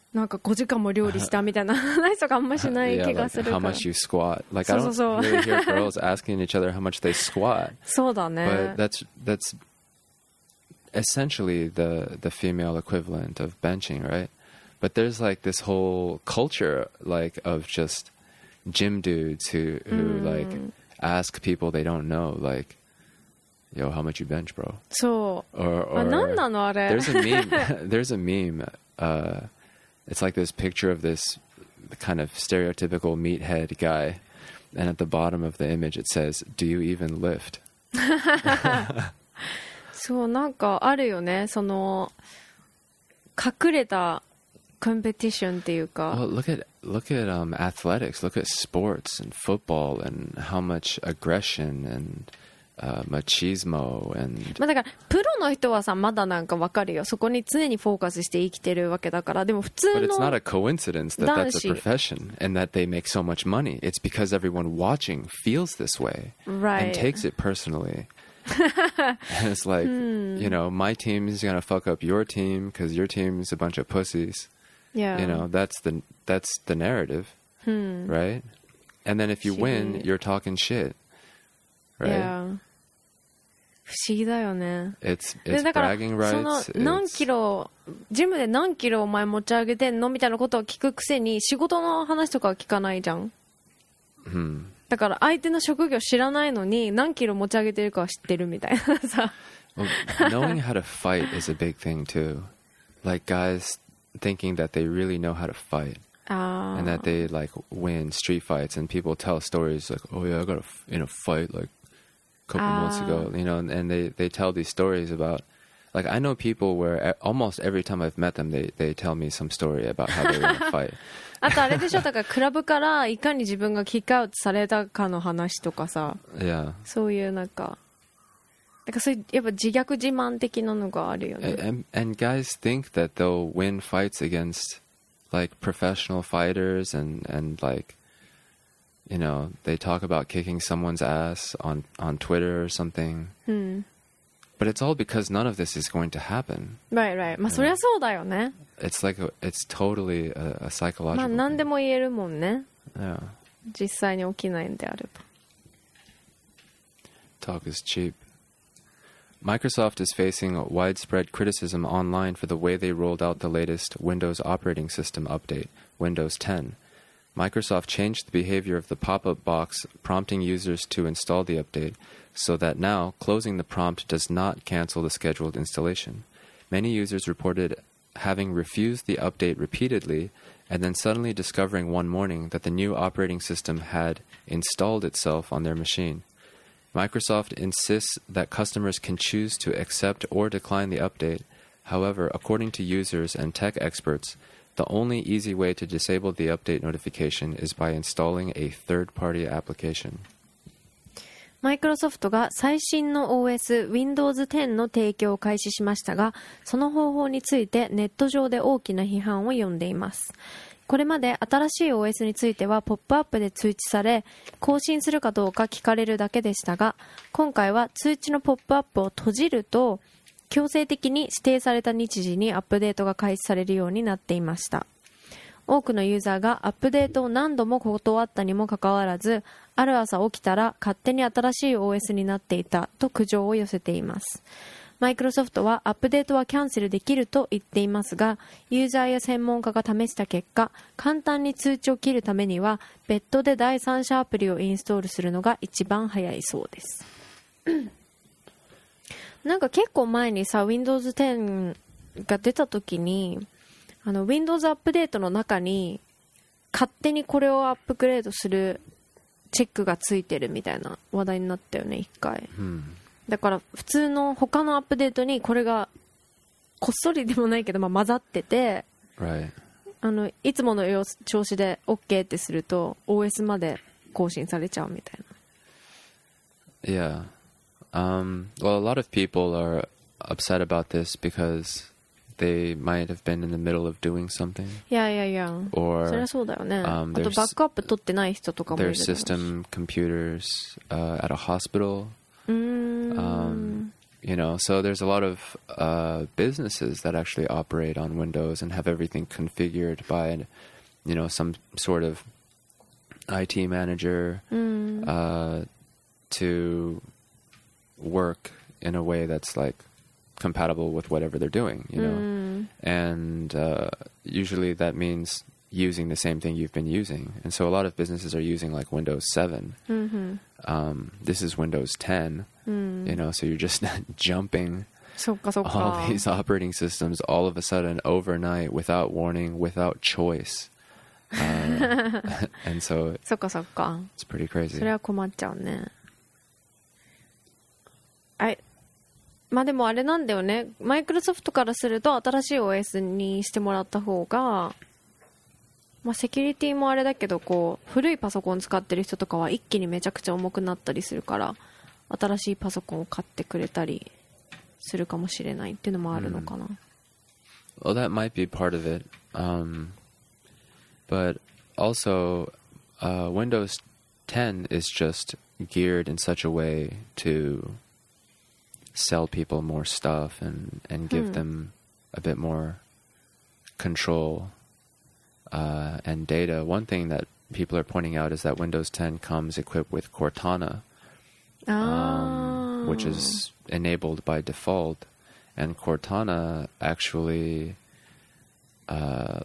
なんかごじかんも料理したみたいな話とかあんましない気がするから。 Yeah, like how much you squat. Like I don't really hear girls asking each other how much they squat. そうだね。 But that's that's essentially the the female equivalent of benching, right? But there's like this whole culture like of just gym dudes who who、mm. like ask people they don't know like, yo, how much you bench, bro? そう。 Or, or 何なのあれ there's a meme. There's a meme. Uh, it's like this picture of this kind of stereotypical meathead guy, and at the bottom of the image it says, "Do you even lift?" そうなんかあるよね。その隠れたコンペティションっていうか。 Well, look at look at um, athletics. Look at sports and football and how much aggression and、uh, machismo and. まあだからプロの人はさまだなんかわかるよ。そこに常にフォーカスして生きてるわけだから。でも普通の。 But it's not a coincidence that that's a profession and that they make so much money. It's because everyone watching feels this way right. and takes it personally. And it's like, hmm. you know, my team is gonna fuck up your team because your team is a bunch of pussies. Yeah. You know, that's the that's the narrative, hmm. right? And then if you win, you're talking shit, right? Yeah. 不思議だよね。 It's it's bragging rights. その何キロジムで何キロお前持ち上げてんのみたいなことを聞くくせに仕事の話とかは聞かないじゃん。 Hmm. だから相手の職業知らないのに何キロ持ち上げてるかは知ってるみたいなさ。 Well, knowing how to fight is a big thing too. Like guys thinking that they really know how to fight uh, and that they like win street fights, and people tell stories like, oh yeah, I got a, in a fight like a couple uh, months ago, you know, and, and they, they tell these stories about, like I know people where almost every time I've met them they, they tell me some story about how they were in a fight. あとあれでしょ、だからクラブからいかに自分がキックアウトされたかの話とかさ、 yeah. そういうなんかなんかそういうやっぱ自虐自慢的なのがあるよね。 And, and guys think that they'll win fights against like professional fighters and, and like, you know, they talk about kicking someone's ass on, on Twitter or something. Hmm. But it's all because none of this is going to happen. Right, right. まあそりゃそうだよね。 It's like a, it's totally a, a psychological. まあ何でも言えるもんね。 Yeah. 実際に起きないんであれば。 Talk is cheap. Microsoft is facing widespread criticism online for the way they rolled out the latest Windows operating system update, Windows ten. Microsoft changed the behavior of the pop-up box, prompting users to install the update, so that now closing the prompt does not cancel the scheduled installation. Many users reported having refused the update repeatedly and then suddenly discovering one morning that the new operating system had installed itself on their machine. Microsoft insists that customers can choose to accept or decline the update. However, according to users and tech experts, the only easy way to disable the update notification is by installing a third-party application. マイクロソフトが最新の オーエス ウィンドウズテンの提供を開始しましたが、その方法についてネット上で大きな批判を呼んでいます。これまで新しい オーエス についてはポップアップで通知され、更新するかどうか聞かれるだけでしたが、今回は通知のポップアップを閉じると、強制的に指定された日時にアップデートが開始されるようになっていました。多くのユーザーがアップデートを何度も断ったにもかかわらず、ある朝起きたら勝手に新しい オーエス になっていたと苦情を寄せています。マイクロソフトはアップデートはキャンセルできると言っていますが、ユーザーや専門家が試した結果、簡単に通知を切るためには別途で第三者アプリをインストールするのが一番早いそうです。なんか結構前にさ ウィンドウズテン が出た時にあの Windows アップデートの中に勝手にこれをアップグレードするチェックがついてるみたいな話題になったよね一回、うん、だから普通の他のアップデートにこれがこっそりでもないけど、まあ、混ざってて、 right. あのいつもの調子で OK ってすると オーエス まで更新されちゃうみたいな。Yeah.Um, well, a lot of people are upset about this because they might have been in the middle of doing something. いやいやいや。 Or そりゃそうだよね。Um, あとバックアップ取ってない人とかもいる。 Their system computers、uh, at a hospital. うーん。 Um, You know, so there's a lot of uh, businesses that actually operate on Windows and have everything configured by, you know, some sort of I T manager Mm. uh, to work in a way that's like compatible with whatever they're doing, you know. Mm. And uh, usually that means using the same thing you've been using. And so a lot of businesses are using like Windows seven. Mm-hmm. Um, this is Windows ten, Mm. you know, so you're just jumping そっかそっ all か。 these operating systems all of a sudden overnight without warning, without choice. Uh, and so そっかそっか。 it's pretty そ crazy. れは困っちゃうね。あいまあでもあれなんだよね。マイクロソフトからすると新しい オーエス にしてもらった方が、まあセキュリティもあれだけど、こう古いパソコン使ってる人とかは一気にめちゃくちゃ重くなったりするから、新しいパソコンを買ってくれたりするかもしれないっていうのもあるのかな。 Well, that might be part of it. Um, but also, uh, Windows ten is just geared in such a way to sell people more stuff and, and give Hmm. them a bit more control uh, and data. One thing that people are pointing out is that Windows ten comes equipped with Cortana, あ um, ー which is enabled by default. And Cortana actually uh,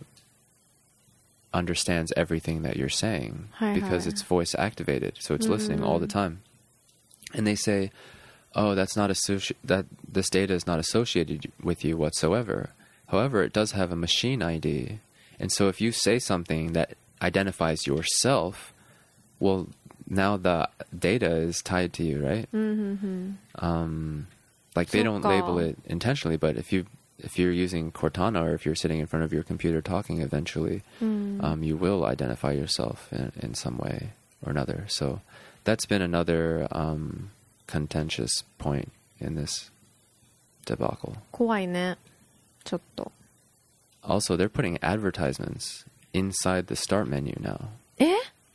understands everything that you're saying Hi, because hi. it's voice activated, so it's listening all the time. And they say, "Oh, that's not associ- that this data is not associated with you whatsoever." However, it does have a machine I D, and so if you say something that identifies yourself, well, now the data is tied to you, right? うんうんうん。 Um, like they don't So-ka. label it intentionally, but if you if you're using Cortana or if you're sitting in front of your computer talking, eventually, うん um, you will identify yourself in, in some way or another. So that's been another um, contentious point in this debacle. 怖いね。ちょっと。 Also, they're putting advertisements inside the start menu now. え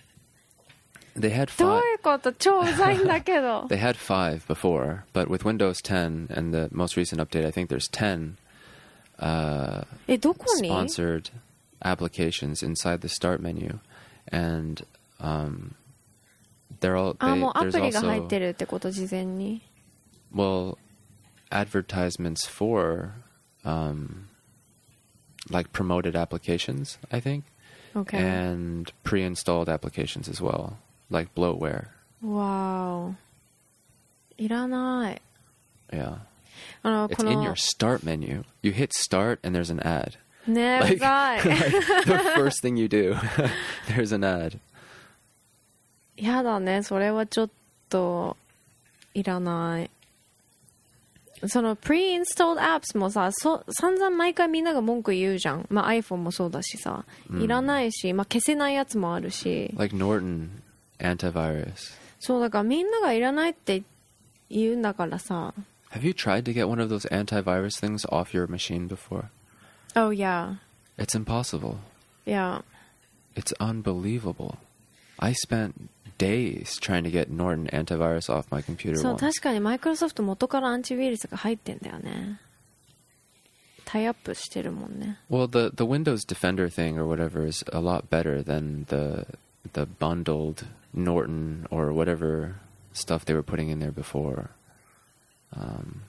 They had どう five. いうこと超うざいんだけど。 They had five before, but with Windows ten and the most recent update, I think there's ten uh, え、どこに sponsored applications inside the start menu, and um, they're all. あ、 They, もうア there's プリが入 also ってるってこと事前に。 well advertisements for um, like promoted applications, I think, OK。 and pre-installed applications as well, like bloatware. わーお。いらない。 Yeah. あの、 It's こ in の your、start menu. You hit start and there's an ad. ねえ、うざい。 like the first thing you do, there's an ad. やだね、それはちょっと、いらない。その、pre-installed apps もさ、そ、散々毎回みんなが文句言うじゃん。まあ iPhone もそうだしさ。いらないし、まあ消せないやつもあるし。 Like Norton antivirus. そう、だからみんながいらないって言うんだからさ。 Have you tried to get one of those antivirus things off your machine before? Oh yeah. It's impossible. Yeah. It's unbelievable. I spent days trying to get Norton antivirus off my computer そう、 once. 確かにマイクロソフト元からアンチウイルスが入ってんだよね。タイアップしてるもんね。 Well, the, the Windows Defender thing or whatever is a lot better than the the bundled Norton or whatever stuff they were putting in there before. Um,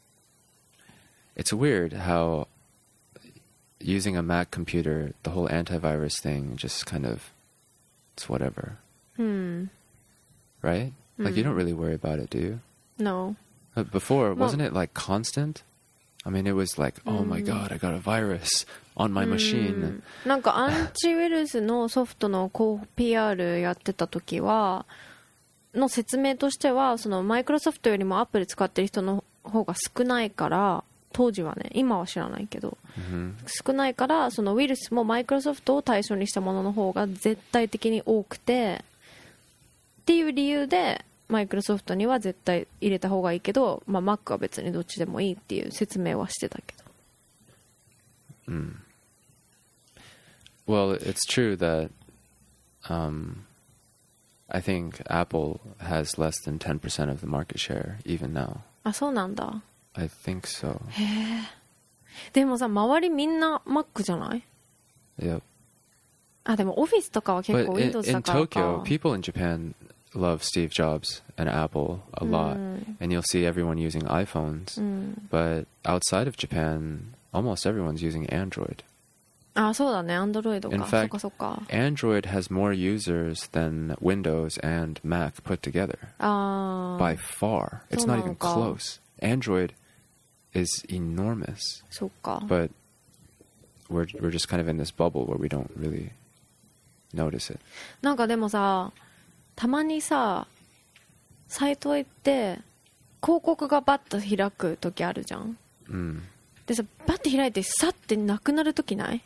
it's weird how using a Mac computer, the whole antivirus thing just kind of, it's whatever, うん。 right? Like you don't really worry about it, do you? No. But before, Well- wasn't it like constant? I mean, it was like, oh my god, I got a virus on my う machine. んなんかアンチウイルスのソフトのこう ピーアール やってた時はの説明としては、そのマイクロソフトよりもアプリ使ってる人の方が少ないから、当時はね、今は知らないけど、 hmm 少ないから、そのウイルスもマイクロソフトを対象にしたものの方が絶対的に多くてっていう理由でマイクロソフトには絶対入れた方がいいけど、まあ、Mac は別にどっちでもいいっていう説明はしてたけど。 Mm. Well, it's true that um, I think Apple has less than ten percent of the market share even now. あ、そうなんだ。 I think so. へえ。でもさ、周りみんな Mac じゃない？ Yep. あ、でもオフィスとかは結 But 構 in, Windows in だからか。 Tokyo, people in Japan love Steve Jobs and Apple a lot. And you'll see everyone using iPhones. うん。 But outside of Japan, almost everyone's using Android. あ、そうだね、Android か。 In そっ fact, かそっか。 Android has more users than Windows and Mac put together. あー。 By far. It's not even そうなのか。 close. Android is enormous. そっか。 But we're we're just kind of in this bubble where we don't really notice it. なんかでもさ、たまにさ、サイト行って広告がバッと開く時あるじゃん。 Mm. でさ、バッて開いてさってなくなる時ない？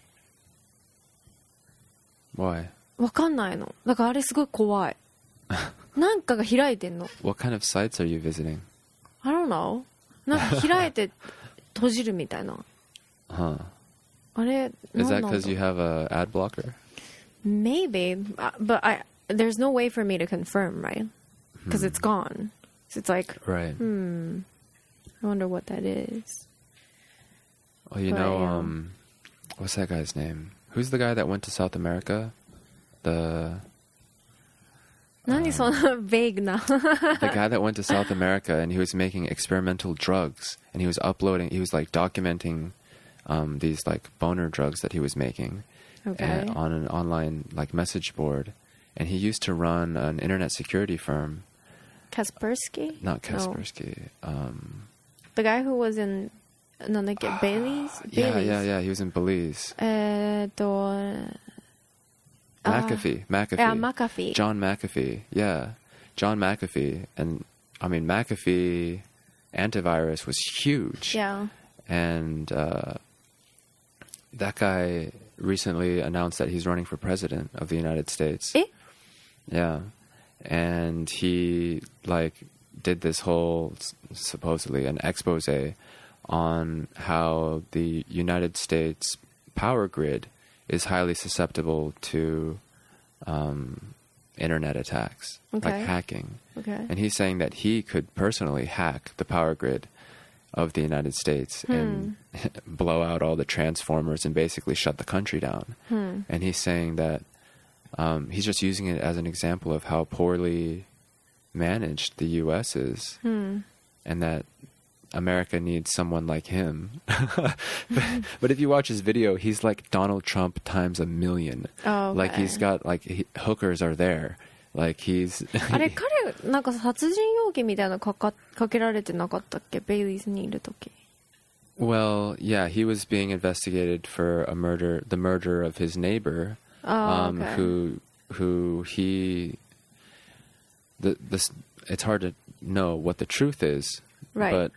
Why? わかんないの。だからあれすごい怖い。なんかが開いてんの。 What kind of sites are you visiting? I don't know. なんか開いて閉じるみたいな。 Huh. あれ、 Is な that んなんだ because you have a ad blocker? Maybe, uh, but I there's no way for me to confirm, right? Because it's gone. So it's like, Right. hmm, I wonder what that is. Well, you But, know, yeah. um, what's that guy's name? Who's the guy that went to South America? The 何そのvague な。 the guy that went to South America and he was making experimental drugs and he was uploading, he was like documenting um, these like boner drugs that he was making Okay. and on an online like message board. And he used to run an internet security firm. Kaspersky? Not No. Kaspersky. Um, The guy who was in なんだっけ Bailey's? yeah, Bailey's. yeah, yeah. He was in Belize. えーっと McAfee. McAfee. Yeah, McAfee. John McAfee. Yeah. John McAfee. And I mean, McAfee antivirus was huge. Yeah. And uh, that guy recently announced that he's running for president of the United States. Eh? Yeah. And he, like, did this whole, s- supposedly, an expose on how the United States power grid is highly susceptible to um, internet attacks, like Okay. hacking. Okay. And he's saying that he could personally hack the power grid of the United States and blow out all the transformers and basically shut the country down. Hmm. And he's saying that um, he's just using it as an example of how poorly managed the U S is, Hmm. and that America needs someone like him. but, but if you watch his video, he's like Donald Trump times a million. Oh, Like okay. he's got like he, hookers are there. Like he's あれ彼なんか殺人容疑みたいなのかかかけられてなかったっけベイリーズにいるとき。 well, yeah, he was being investigated for a murder, the murder of his neighbor, Oh, um, okay. who who he the this it's hard to know what the truth is, Right. but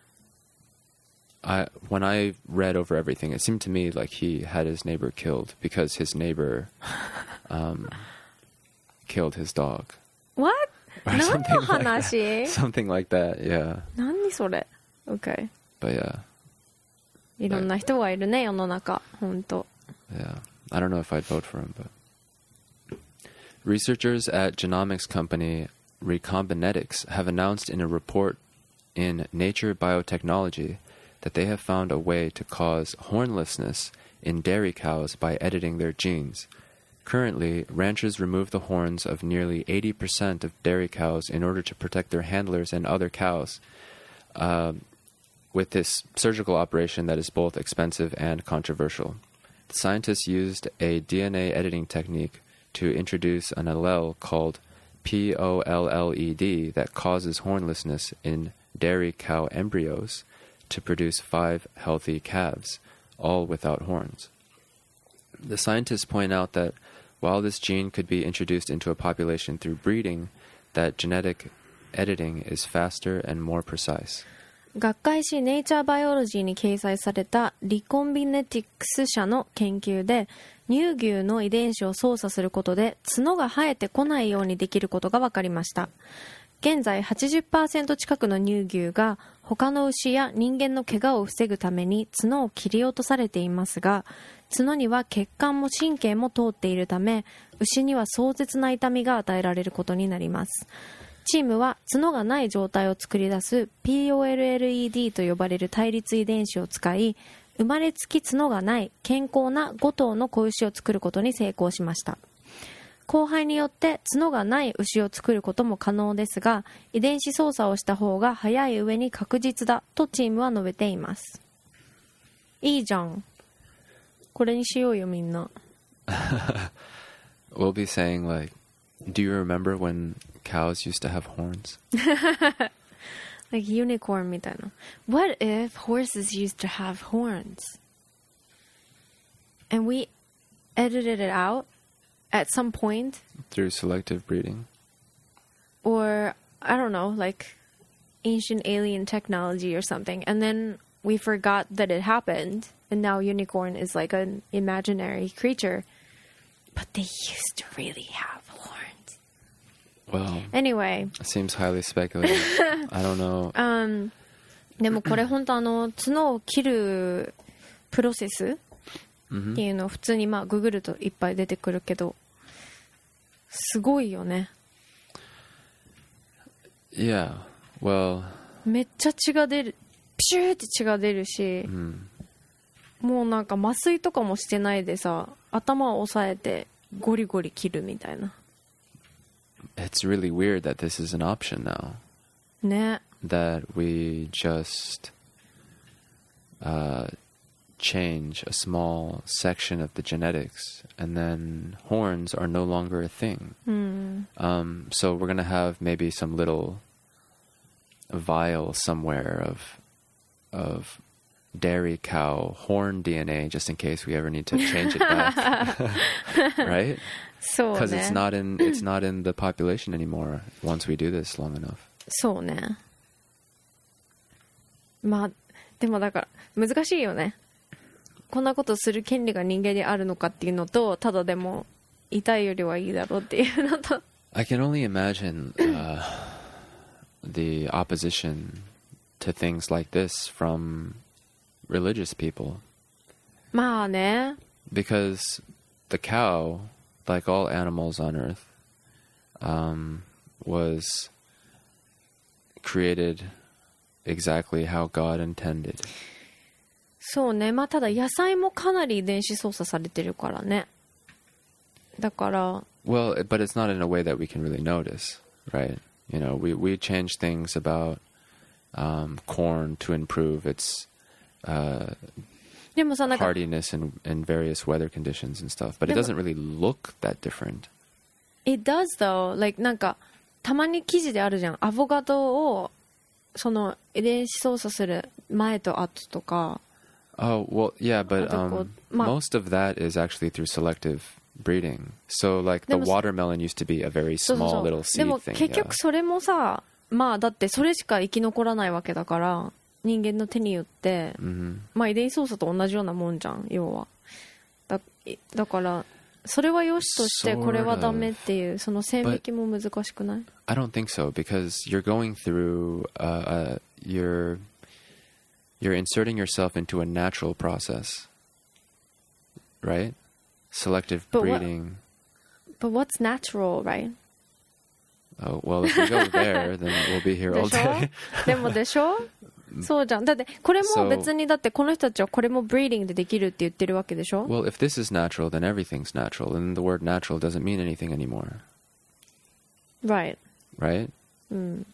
I when I read over everything, it seemed to me like he had his neighbor killed because his neighbor um, killed his dog. What? Or 何 something の like 話 Something like that, yeah. 何それ ?Okay. But yeah, いろんな人がいるね、世の中。ほんと。 yeah. I don't know if I'd vote for him, but researchers at genomics company Recombinetics have announced in a report in Nature Biotechnology that they have found a way to cause hornlessness in dairy cows by editing their genes. Currently, ranchers remove the horns of nearly eighty percent of dairy cows in order to protect their handlers and other cows. Uh, with this surgical operation that is both expensive and controversial. The scientists used a D N A editing technique to introduce an allele called P O L L E D that causes hornlessness in dairy cow embryos to produce five healthy calves, all without horns. The scientists point out that while this gene could be introduced into a population through breeding, that genetic editing is faster and more precise. 学会誌ネイチャーバイオロジーに掲載されたリコンビネティクス社の研究で乳牛の遺伝子を操作することで角が生えてこないようにできることが分かりました。 現在 はちじゅっパーセント 近くの乳牛が他の牛や人間の怪我を防ぐために角を切り落とされていますが、角には血管も神経も通っているため、牛には壮絶な痛みが与えられることになります。チームは角がない状態を作り出す ピーオーエルエルイーディー と呼ばれる対立遺伝子を使い、生まれつき角がない健康なご頭の子牛を作ることに成功しました。交配によって角がない牛を作ることも可能ですが、遺伝子操作をした方が早い上に確実だとチームは述べています。いいじゃん。これにしようよみんな。 We'll be saying like, do you remember when cows used to have horns? Like unicorn みたいな。What if horses used to have horns? And we edited it out at some point? Through selective breeding? Or, I don't know, like ancient alien technology or something. And then we forgot that it happened. And now unicorn is like an imaginary creature. But they used to really have horns. Well, anyway. It seems highly speculative. I don't know. Um, でもこれ本当あの角を切るプロセスっていうのを普通にまあググるといっぱい出てくるけど、すごいよね。 Yeah, well. めっちゃ血が出る、ピシューって血が出るし、 mm. もうなんか麻酔とかもしてないでさ、頭を押さえてゴリゴリ切るみたいな。 It's really weird that this is an option now. ね。 That we just uh, change a small section of the genetics, and then horns are no longer a thing. Mm. Um, so we're going to have maybe some little vial somewhere of of dairy cow horn D N A, just in case we ever need to change it back. Right? そうね。 Because it's not in it's not in the population anymore once we do this long enough. そうね。まあでもだから難しいよね。こんなことする権利が人間にあるのかっていうのと、ただでも痛いよりはいいだろうっていうのと。 I can only imagine uh, the opposition to things like this from religious people. まあね。 Because the cow, like all animals on earth, um, was created exactly how God intended. そうね。まあただ野菜もかなり遺伝子操作されてるからね。だから。 Well, but it's not in a way that we can really notice, right? You know, we, we change things about um, corn to improve its uh, でもさ、なんか hardiness in, in various weather conditions and stuff. But it doesn't really look that different. It does though. Like なんかたまに記事であるじゃん。アボカドをその遺伝子操作する前と後とか。 Oh, well, yeah, but um, most of that is actually through selective breeding. So, like, the watermelon used to be a very small little seed thing. でも結局それもさ、まあだってそれしか生き残らないわけだから、人間の手によって、 mm-hmm. まあ遺伝子操作と同じようなもんじゃん、要は。だ、だから、それは良しとしてこれはダメっていう、その線引きも難しくない？ I don't think so, because you're going through, uh, uh, you're, you're inserting yourself into a natural process, right? Selective but breeding. What, but what's natural, right? Oh, well, if we go there, then we'll be here all day. でもでしょそうじゃん。だってこれも別にだってこの人たちはこれもブリーディングでできるって言ってるわけでしょ Well, if this is natural, then everything's natural. And the word natural doesn't mean anything anymore. Right. Right? Mm.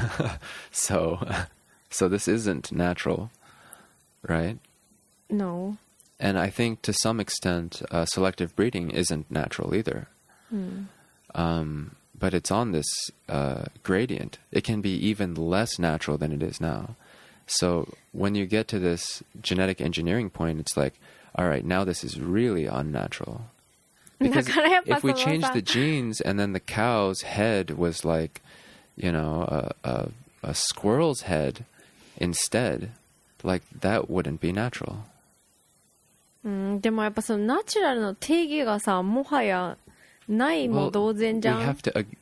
so, so this isn't natural, right? No. And I think to some extent, uh, selective breeding isn't natural either. Mm. Um, but it's on this uh, gradient. It can be even less natural than it is now. So when you get to this genetic engineering point, it's like, all right, now this is really unnatural. Because if we change the genes and then the cow's head was like, you know, a, a, a squirrel's head instead, like that wouldn't be natural. うん、でもやっぱそのナチュラルの定義がさ、もはやないも同然じゃん。 Well, we have to ag-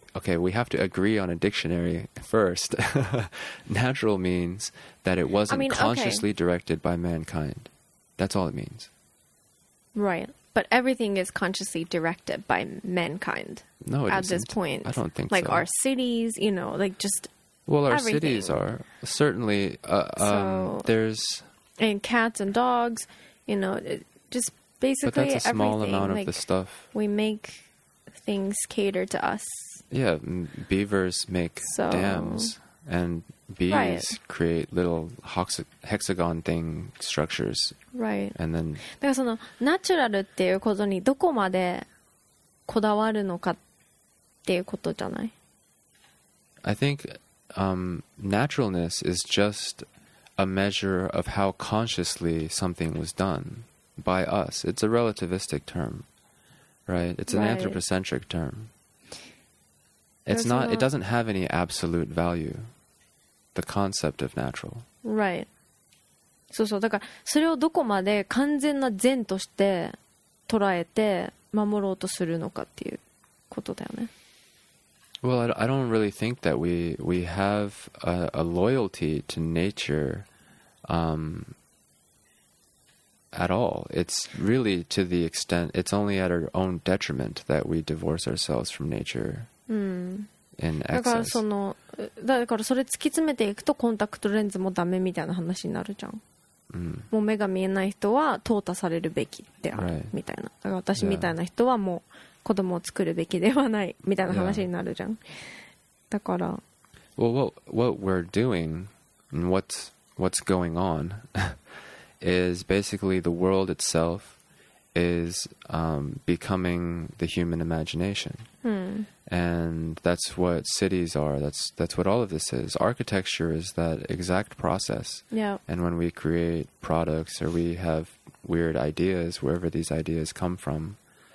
okay, we have to agree on a dictionary first. Natural means that it wasn't I mean, consciously okay. directed by mankind. That's all it means. Right. But everything is consciously directed by mankind. No, it at isn't. this point. I don't think like so. our cities, you know, like just well, our everything. cities are certainly. Uh, um, So- there's, and cats and dogs, you know, it, just basically but that's a small everything. amount of like, the stuff. we make things cater to us. Yeah, m- beavers make So- dams, and bees Right. create little hexa- hexagon thing structures, Right. and then だからそのナチュラルっていうことにどこまでこだわるのかっていうことじゃない？ I think um, naturalness is just a measure of how consciously something was done by us. It's a relativistic term, right? It's an Right. anthropocentric term. It's There's not. a- It doesn't have any absolute value. The concept of natural. Right. そうそう。だからそれをどこまで完全な善として捉えて守ろうとするのかっていうことだよね。 Well, I, I don't really think that we we have a, a loyalty to nature um, at all. It's really to the extent it's only at our own detriment that we divorce ourselves from nature うん。 in だから excess. そのだからそれ突き詰めていくとコンタクトレンズもダメみたいな話になるじゃん。 Mm. もう目が見えない人は淘汰されるべきである Right. みたいな。だから私みたいな人はもう子供を作るべきではないみたいな話になるじゃん。だから Well, what what we're doing and what's what's going on is basically the world itself is um, becoming the human imagination. うん。 And that's what cities are. That's that's what all of this is. Architecture is that exact process. いや And when we create products or we have weird ideas, wherever these ideas come from,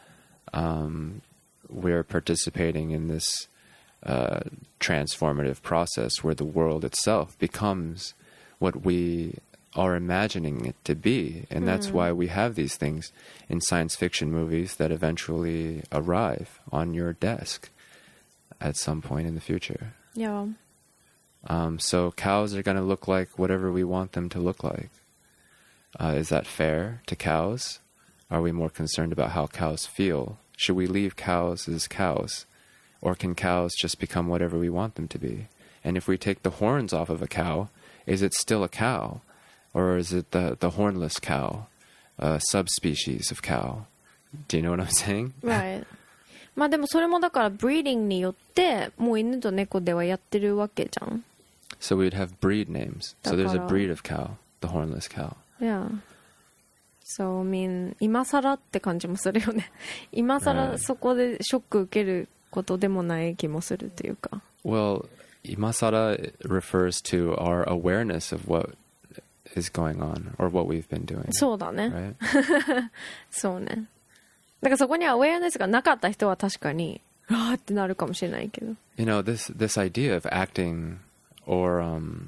um, we're participating in this uh, transformative process where the world itself becomes what we are imagining it to be. And that's why we have these things in science fiction movies that eventually arrive on your desk at some point in the future. いや Um, so cows are going to look like whatever we want them to look like. Uh, is that fair to cows? Are we more concerned about how cows feel? Should we leave cows as cows? Or can cows just become whatever we want them to be? And if we take the horns off of a cow, is it still a cow? Or is it the, the hornless cow, a subspecies of cow? Do you know what I'm saying? Right. まあでもそれもだからブリーディングによってもう犬と猫ではやってるわけじゃん。 So we'd have breed names. So there's a だから- breed of cow, the hornless cow. Yeah. So, I mean, 今更って感じもするよね。今更 Right. そこでショック受けることでもない気もするというか。 Well, imasara refers to our awareness of what is going on or what we've been doing. そうだね。 Right? そうね。だからそこにアウェアネスがなかった人は確かに、うわーってなるかもしれないけど。 You know, this this idea of acting or um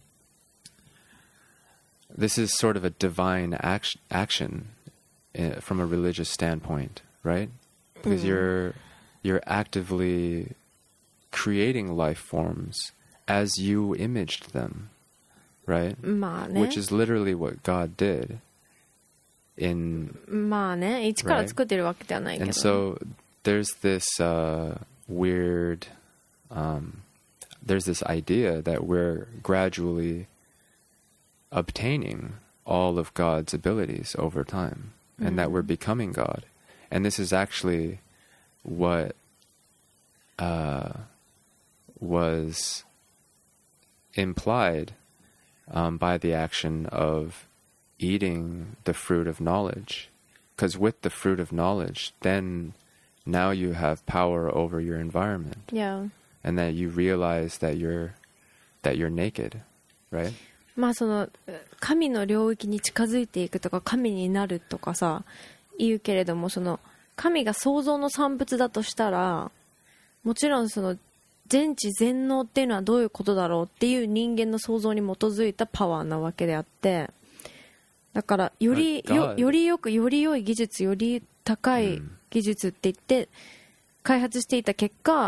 this is sort of a divine action action uh, from a religious standpoint, right? Because you're you're actively creating life forms as you imaged them, right? まあね。 Which is literally what God did in まあね。一から作ってるわけではないけど。 and so there's this uh, weird um, there's this idea that we're gradually obtaining all of God's abilities over time and that we're becoming God. And this is actually what uh, was implied um, by the action of eating the fruit of knowledge. Because with the fruit of knowledge, then now you have power over your environment, Yeah. and that you realize that you're that you're naked, right? まあその神の領域に近づいていくとか神になるとかさ言うけれども、その神が創造の産物だとしたらもちろんその全知全能っていうのはどういうことだろうっていう人間の想像に基づいたパワーなわけであって、だからより But よ God- よりよくより良い技術より高い技術って言って開発していた結果、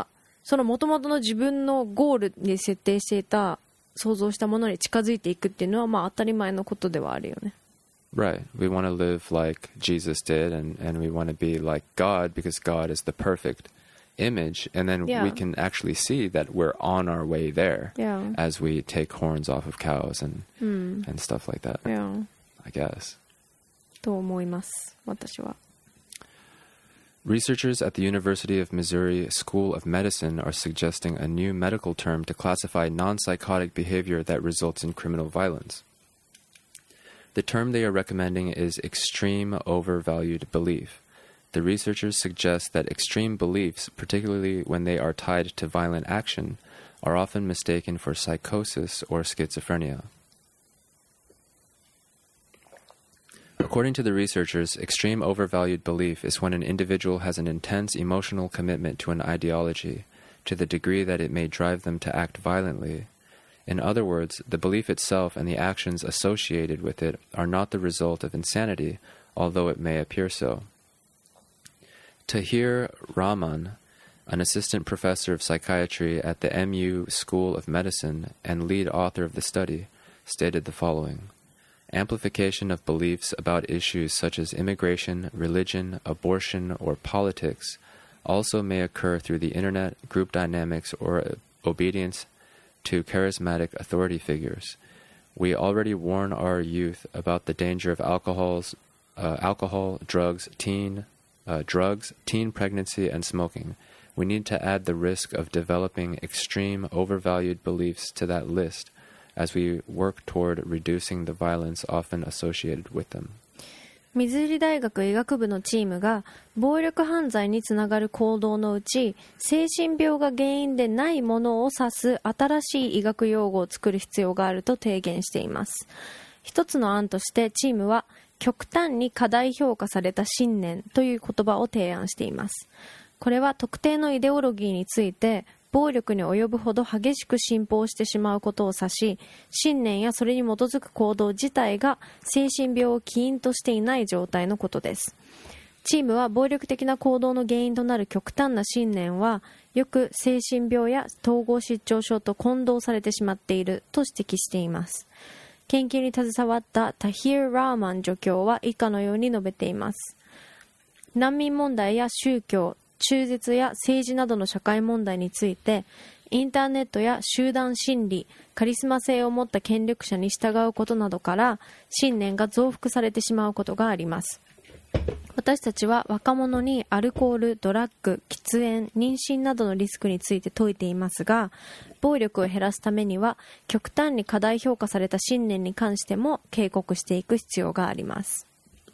その元々の自分のゴールに設定していた想像したものに近づいていくっていうのはまあ当たり前のことではあるよね。 Right. We want to live like Jesus did, and, and we want to be like God because God is the perfect image. And then Yeah. we can actually see that we're on our way there Yeah. as we take horns off of cows and, Mm. and stuff like that, Yeah. I guess. と思います、私は。 Researchers at the University of Missouri School of Medicine are suggesting a new medical term to classify non-psychotic behavior that results in criminal violence. The term they are recommending is extreme overvalued belief. The researchers suggest that extreme beliefs, particularly when they are tied to violent action, are often mistaken for psychosis or schizophrenia. According to the researchers, extreme overvalued belief is when an individual has an intense emotional commitment to an ideology, to the degree that it may drive them to act violently. In other words, the belief itself and the actions associated with it are not the result of insanity, although it may appear so. Tahir Rahman, an assistant professor of psychiatry at the M U School of Medicine and lead author of the study, stated the following. Amplification of beliefs about issues such as immigration, religion, abortion, or politics also may occur through the internet, group dynamics, or obedience to charismatic authority figures. We already warn our youth about the danger of alcohols, uh, alcohol, drugs, teen, uh, drugs, teen pregnancy, and smoking. We need to add the risk of developing extreme, overvalued beliefs to that list as we work toward reducing the violence often associated with them. ミズーリ大学医学部のチームが暴力犯罪につながる行動のうち精神病が原因でないものを指す新しい医学用語を作る必要があると提言しています。一つの案としてチームは極端に過大評価された信念という言葉を提案しています。これは特定のイデオロギーについて暴力に及ぶほど激しく信奉してしまうことを指し、信念やそれに基づく行動自体が精神病を起因としていない状態のことです。チームは暴力的な行動の原因となる極端な信念は、よく精神病や統合失調症と混同されてしまっていると指摘しています。研究に携わったタヒー・ラーマン助教は以下のように述べています。難民問題や宗教、中絶や政治などの社会問題についてインターネットや集団心理、カリスマ性を持った権力者に従うことなどから信念が増幅されてしまうことがあります。私たちは若者にアルコール、ドラッグ、喫煙、妊娠などのリスクについて説いていますが、暴力を減らすためには極端に過大評価された信念に関しても警告していく必要があります。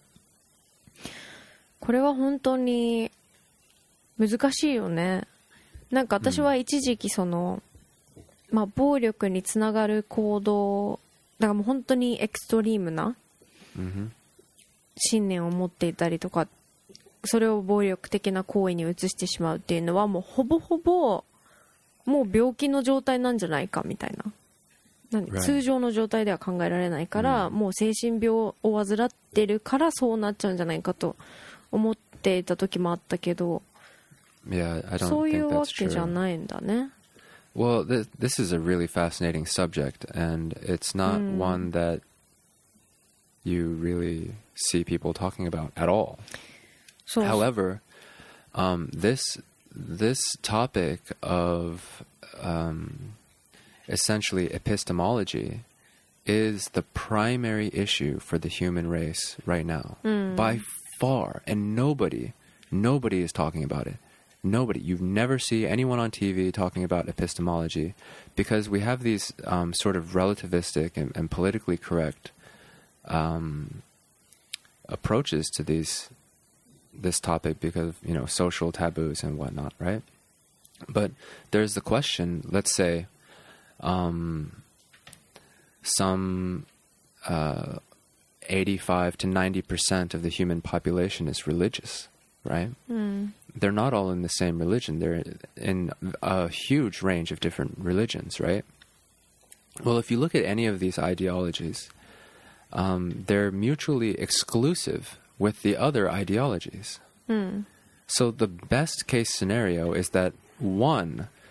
これは本当に難しいよね。なんか私は一時期その、うん、まあ暴力につながる行動、だからもう本当にエクストリームな信念を持っていたりとか、それを暴力的な行為に移してしまうっていうのはもうほぼほぼもう病気の状態なんじゃないかみたいな。何、right. 通常の状態では考えられないから、うん、もう精神病を患ってるからそうなっちゃうんじゃないかと思っていた時もあったけど。 Yeah, I don't そうい think うわ that's けじゃ true. ないんだね。 Well, this, this is a really fascinating subject, and it's not mm. one that you really see people talking about at all. So, However, um, this this topic of um, essentially epistemology is the primary issue for the human race right now, mm. by far, and nobody, nobody is talking about it. Nobody. You've never see anyone on T V talking about epistemology because we have these um, sort of relativistic and, and politically correct um, approaches to these this topic because of, you know, social taboos and whatnot, right? But there's the question, let's say um, some uh, eighty-five to ninety percent of the human population is religious, right? Mm. They're not all in the same religion. They're in a huge range of different religions, right? Well, if you look at any of these ideologies, um, they're mutually exclusive with the other ideologies. Mm. So the best case scenario is that one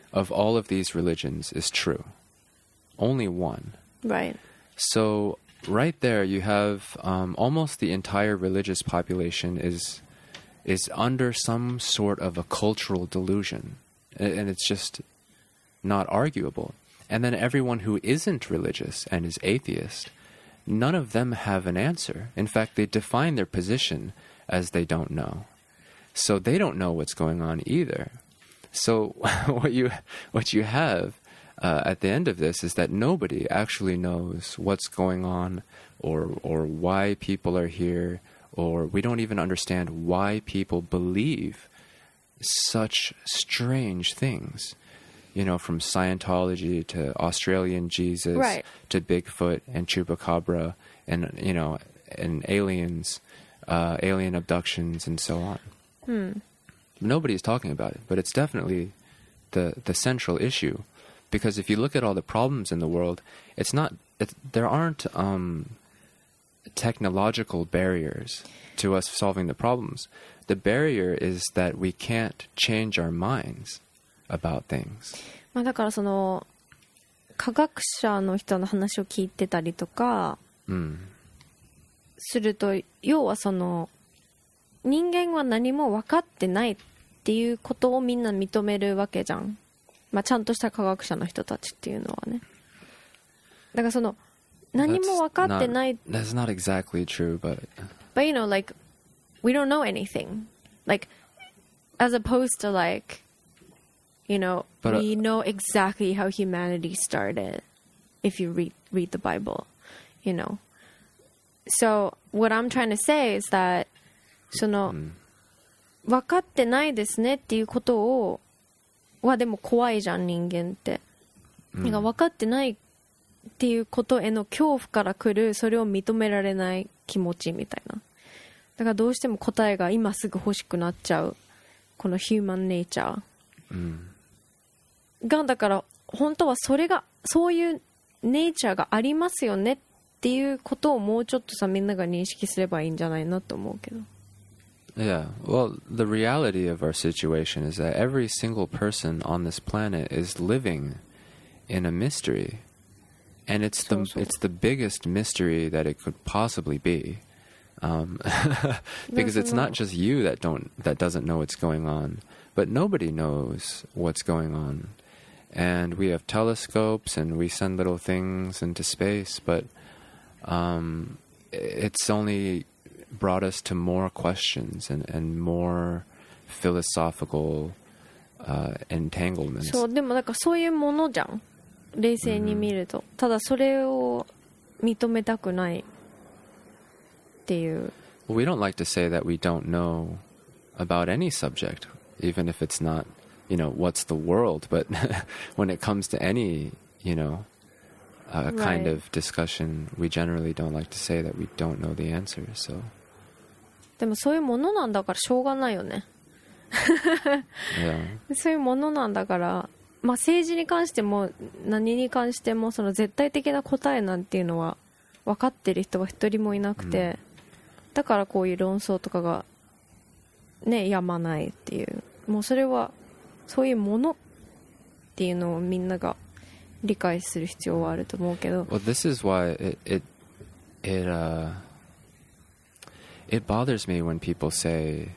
of all of these religions is true. Only one. Right. So right there you have um, almost the entire religious population is is under some sort of a cultural delusion. And, and it's just not arguable. And then everyone who isn't religious and is atheist, none of them have an answer. In fact, they define their position as they don't know. So they don't know what's going on either. So what you what you have uh, at the end of this is that nobody actually knows what's going on or or why people are here, or we don't even understand why people believe such strange things. You know, from Scientology to Australian Jesus, right, to Bigfoot and Chupacabra and, you know, and aliens, uh, alien abductions and so on. Hmm. Nobody's talking about it, but it's definitely the the central issue. Because if you look at all the problems in the world, it's not, it, there aren't um, technological barriers to us solving the problems. The barrier is that we can't change our minds about things. まあだからその科学者の人の話を聞いてたりとかすると、要はその人間は何も分かってないっていうことをみんな認めるわけじゃん。まあちゃんとした科学者の人たちっていうのはね。だからその何も分かってない。 That's not, that's not exactly true, but but you know, like we don't know anything. Like as opposed to like, you know, but, uh, we know exactly how humanity started if you read read the Bible, you know. So what I'm trying to say is that その、うん、分かってないですねっていうことをはでも怖いじゃん人間って、うん、なんか分かってないっていうことへの恐怖から来るそれを認められない気持ちみたいな。だからどうしても答えが今すぐ欲しくなっちゃうこのヒューマンネイチャー、うんがだから本当はそれがそういうネイチャーがありますよねっていうことをもうちょっとさみんなが認識すればいいんじゃないなと思うけど。 Yeah, well, the reality of our situation is that every single person on this planet is living in a mystery, and it's the so, so. it's the biggest mystery that it could possibly be, um, because it's not just you that don't that doesn't know what's going on, but nobody knows what's going on. And we have telescopes and we send little things into space, but um, it's only brought us to more questions and, and more philosophical uh, entanglements. そう、でもだからそういうものじゃん。冷静に見ると。ただそれを認めたくないっていう。 Well, we don't like to say that we don't know about any subject, even if it's not, you know, what's the world, but when it comes to any, you know, uh, kind right. of discussion, we generally don't like to say that we don't know the answer, so. でもそういうものなんだからしょうがないよね。 yeah. そういうものなんだから、まあ政治に関しても何に関してもその絶対的な答えなんていうのは分かってる人は一人もいなくて、うん、だからこういう論争とかがね、やまないっていう。もうそれはそういうものっていうのをみんなが理解する必要はあると思うけど。 Well, this is why it it it uh it bothers me when people say,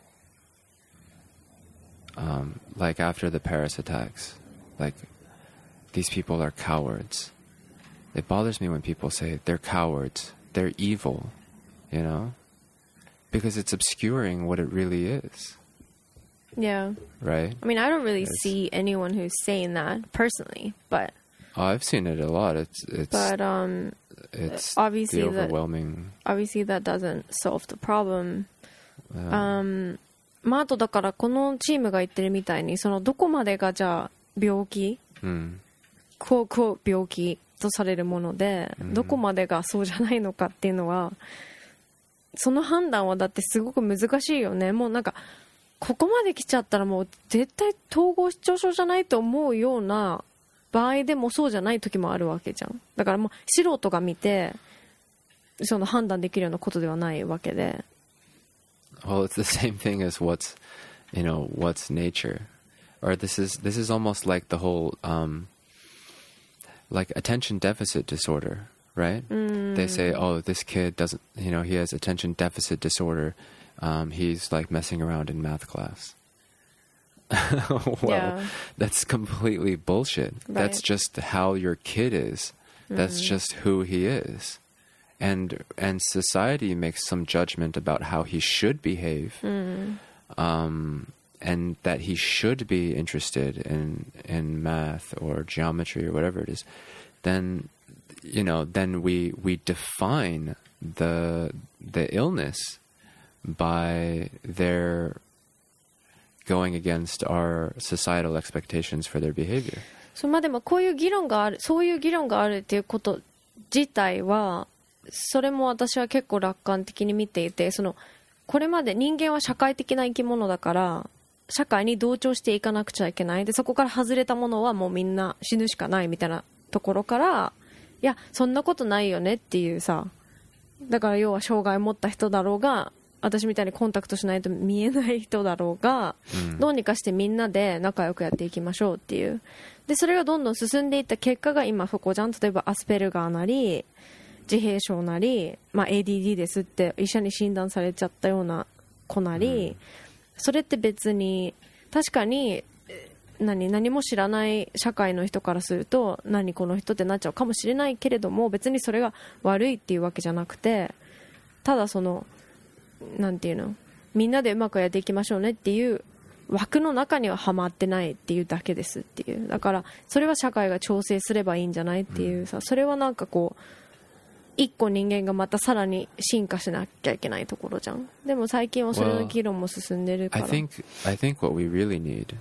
um, like after the Paris attacks, like these people are cowards. It bothers me when people say they're cowards, they're evil, you know, because it's obscuring what it really is. Yeah. Right? I mean, I don't really it's, see anyone who's saying that personally, but oh, I've seen it a lot. It's it's but um it's obviously the overwhelming that, obviously that doesn't solve the problem. Yeah. Um まああとだからこのチームが言ってるみたいにそのどこまでがじゃあ病気、うん、こうこう病気とされるもので、うん、どこまでがそうじゃないのかっていうのはその判断はだってすごく難しいよね。もうなんかここまで来ちゃったらもう絶対統合失調症じゃないと思うような場合でもそうじゃない時もあるわけじゃん。だからもう素人が見てその判断できるようなことではないわけで。 Well, it's the same thing as what's, you know, what's nature. or this is this is almost like the whole um, like attention deficit disorder, right? Mm. They say, oh, this kid doesn't, you know, he has attention deficit disorder. Um, he's like messing around in math class. well, yeah. that's completely bullshit. Right. That's just how your kid is. That's Mm. just who he is. And and society makes some judgment about how he should behave. Mm. Um, and that he should be interested in in math or geometry or whatever it is. Then, you know, then we we define the the illness by their going against our societal expectations for their behavior. そう、まあでもこういう議論がある、そういう議論があるっていうこと自体は、それも私は結構楽観的に見ていて、そのこれまで人間は社会的な生き物だから社会に同調していかなくちゃいけない。でそこから外れたものはもうみんな死ぬしかないみたいなところから、いやそんなことないよねっていうさ、だから要は障害を持った人だろうが、私みたいにコンタクトしないと見えない人だろうが、 うん、 どうにかしてみんなで仲良くやっていきましょうっていう。でそれがどんどん進んでいった結果が今そこじゃん。例えばアスペルガーなり自閉症なり、まあ、エーディーディー ですって医者に診断されちゃったような子なり、うん、それって別に確かに何何も知らない社会の人からすると何この人ってなっちゃうかもしれないけれども、別にそれが悪いっていうわけじゃなくて、ただそのなんていうの、みんなでうまくやっていきましょうねっていう枠の中にははまってないっていうだけですっていう。だからそれは社会が調整すればいいんじゃないっていうさ、それはなんかこう一個人間がまたさらに進化しなきゃいけないところじゃん。でも最近はそれの議論も進んでるから。 Well, I think I think what we really need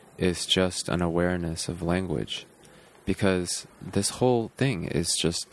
is just an awareness of language, because this whole thing is just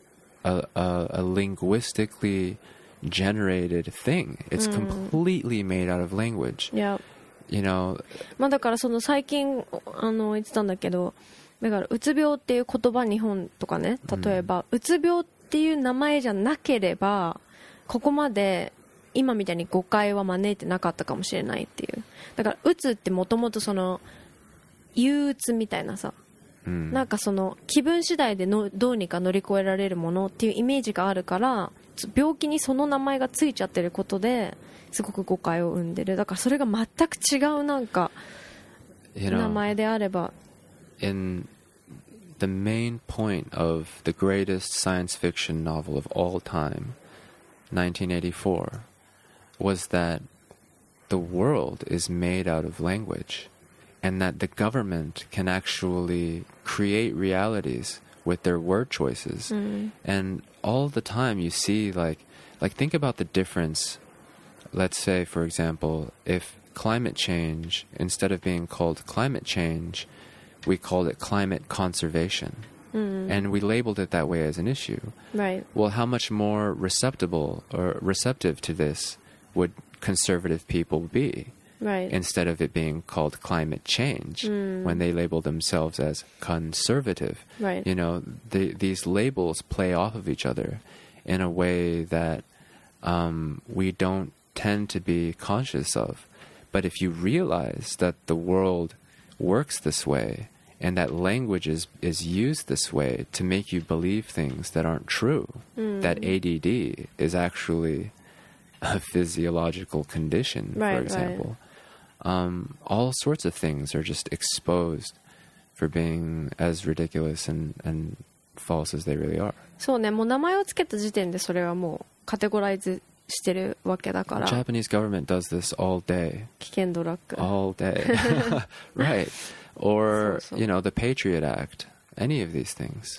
a a, a linguistically generated thing. It's completely made out of language. Yeah. You know. まあだからその最近あの言ってたんだけど、だからうつ病っていう言葉日本とかね、例えば、うん、うつ病っていう名前じゃなければここまで今みたいに誤解は招いてなかったかもしれないっていう。だからうつってもともとその憂鬱みたいなさ、うん、なんかその気分次第でのどうにか乗り越えられるものっていうイメージがあるから、病気にその名前がついちゃってることですごく誤解を生んでる。だからそれが全く違うなんか名前であれば、 you know, in the main point of the greatest science fiction novel of all time, nineteen eighty-four, was that the world is made out of language, and that the government can actually create realities with their word choices. Mm. And all the time you see, like, like think about the difference. Let's say, for example, if climate change, instead of being called climate change, we called it climate conservation. Mm. And we labeled it that way as an issue. Right. Well, how much more receptible or receptive to this would conservative people be? Right. Instead of it being called climate change, mm. when they label themselves as conservative. Right. You know, the, these labels play off of each other in a way that um, we don't tend to be conscious of. But if you realize that the world works this way, and that language is, is used this way to make you believe things that aren't true, mm. that A D D is actually a physiological condition, right, for example. Right. Um, all sorts of things are just exposed for being as ridiculous and, and false as they really are. そうね、もう名前をつけた時点でそれはもうカテゴライズしてるわけだから。 The Japanese government does this all day. 危険ドラッグ。 All day. Right. Or, so, so. you know, the Patriot Act. Any of these things.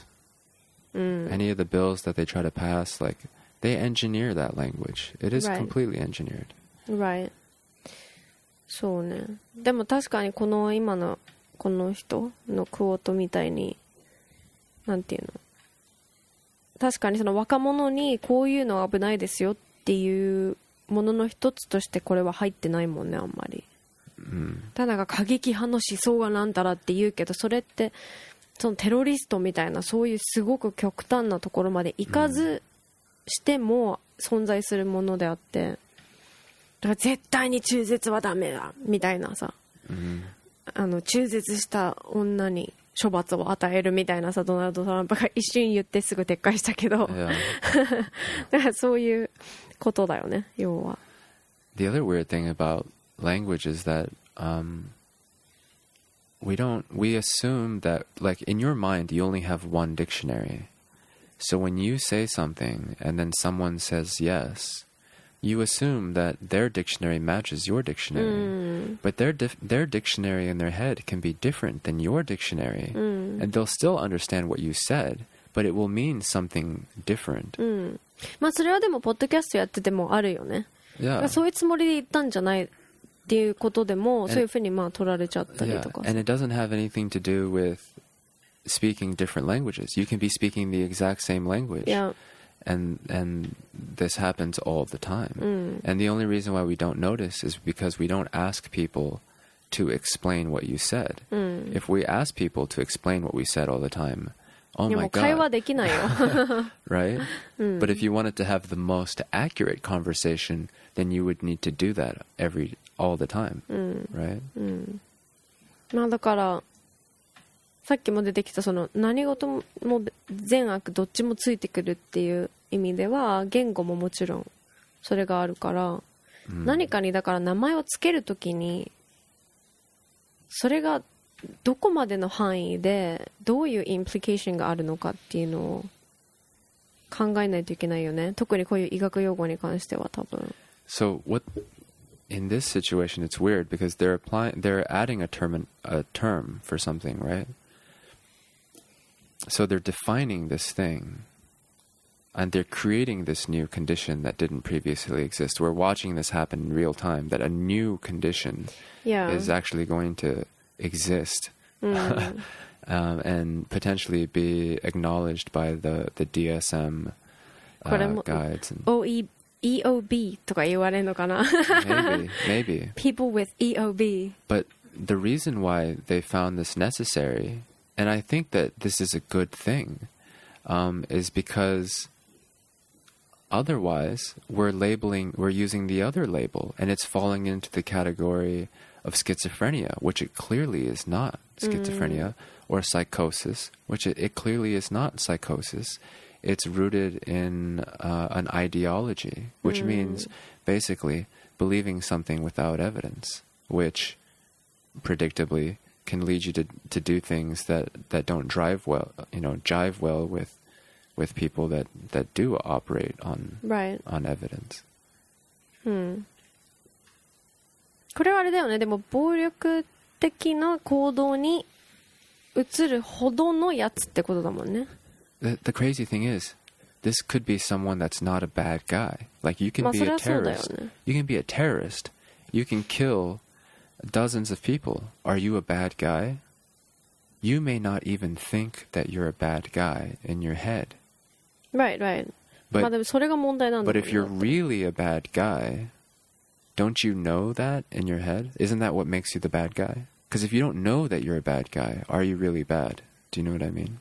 Mm. Any of the bills that they try to pass, like, they engineer that language. It is right. completely engineered. Right. そうね。でも確かにこの今のこの人のクオートみたいに、なんていうの、確かにその若者にこういうのは危ないですよっていうものの一つとしてこれは入ってないもんね、あんまり。うん、ただが過激派の思想がなんたらって言うけど、それってそのテロリストみたいなそういうすごく極端なところまでいかずしても存在するものであって、だから絶対に中絶はダメだみたいなさ、うん、 あの中絶した女に処罰を与えるみたいなさ、ドナルド・トランプが一瞬言ってすぐ撤回したけど、 Yeah. だからそういうことだよね、要は。 The other weird thing about language is that um, we don't, we assume that, like, in your mind, you only have one dictionary. So when you say something and then someone says yes, you assume that their dictionary matches your dictionary. Mm. But their dif- their dictionary in their head can be different than your dictionary. Mm. And they'll still understand what you said, but it will mean something different. うん、まあそれはでもポッドキャストやっててもあるよね。だか Yeah. らそういうつもりで言ったんじゃないっていうことでも、そういうふうにまあ取られちゃったり Yeah. とか。 And it doesn't have anything to do with speaking different languages. You can be speaking the exact same language. Yeah. And and this happens all the time. Mm. And the only reason why we don't notice is because we don't ask people to explain what you said. Mm. If we ask people to explain what we said all the time, oh で my も会話 god, できないよ。 right? But if you wanted to have the most accurate conversation, then you would need to do that every all the time, うん right? うんまあだからさっきも出てきたその何事も善悪どっちもついてくるっていう意味では言語ももちろんそれがあるから、 Mm. 何かにだから名前をつけるときにそれがどこまでの範囲でどういうインプリケーションがあるのかっていうのを考えないといけないよね。特にこういう医学用語に関しては多分。 So what in this situation it's weird because they're applying they're adding a term a term for something, right? So they're defining this thing and they're creating this new condition that didn't previously exist. We're watching this happen in real time, that a new condition Yeah. is actually going to exist うん um, and potentially be acknowledged by the, the D S M これ uh, も guides. And O E E O B とか言われるのかな maybe, maybe. People with E O B. But the reason why they found this necessary, and I think that this is a good thing, um, is because otherwise we're labeling, we're using the other label, and it's falling into the category of schizophrenia, which it clearly is not schizophrenia, or psychosis, which it, it clearly is not psychosis. It's rooted in uh, an ideology, which means basically believing something without evidence, which predictably can lead you to to do things that, that don't drive well, you know, jive well with with people that, that do operate on Right. on evidence. うんこれはあれだよね。でも暴力的な行動に移るほどのやつってことだもんね。 The, the crazy thing is, this could be someone that's not a bad guy. Like you can まあ be そり a ゃそうだよ terrorist. ね。 You can be a terrorist. You can kill dozens of people. Are you a bad guy? You may not even think that you're a bad guy in your head. Right, right. But, まあでもそれが問題なんだ but もん if ね you're really a bad guy, don't you know that in your head? Isn't that what makes you the bad guy? Because if you don't know that you're a bad guy, are you really bad? Do you know what I mean?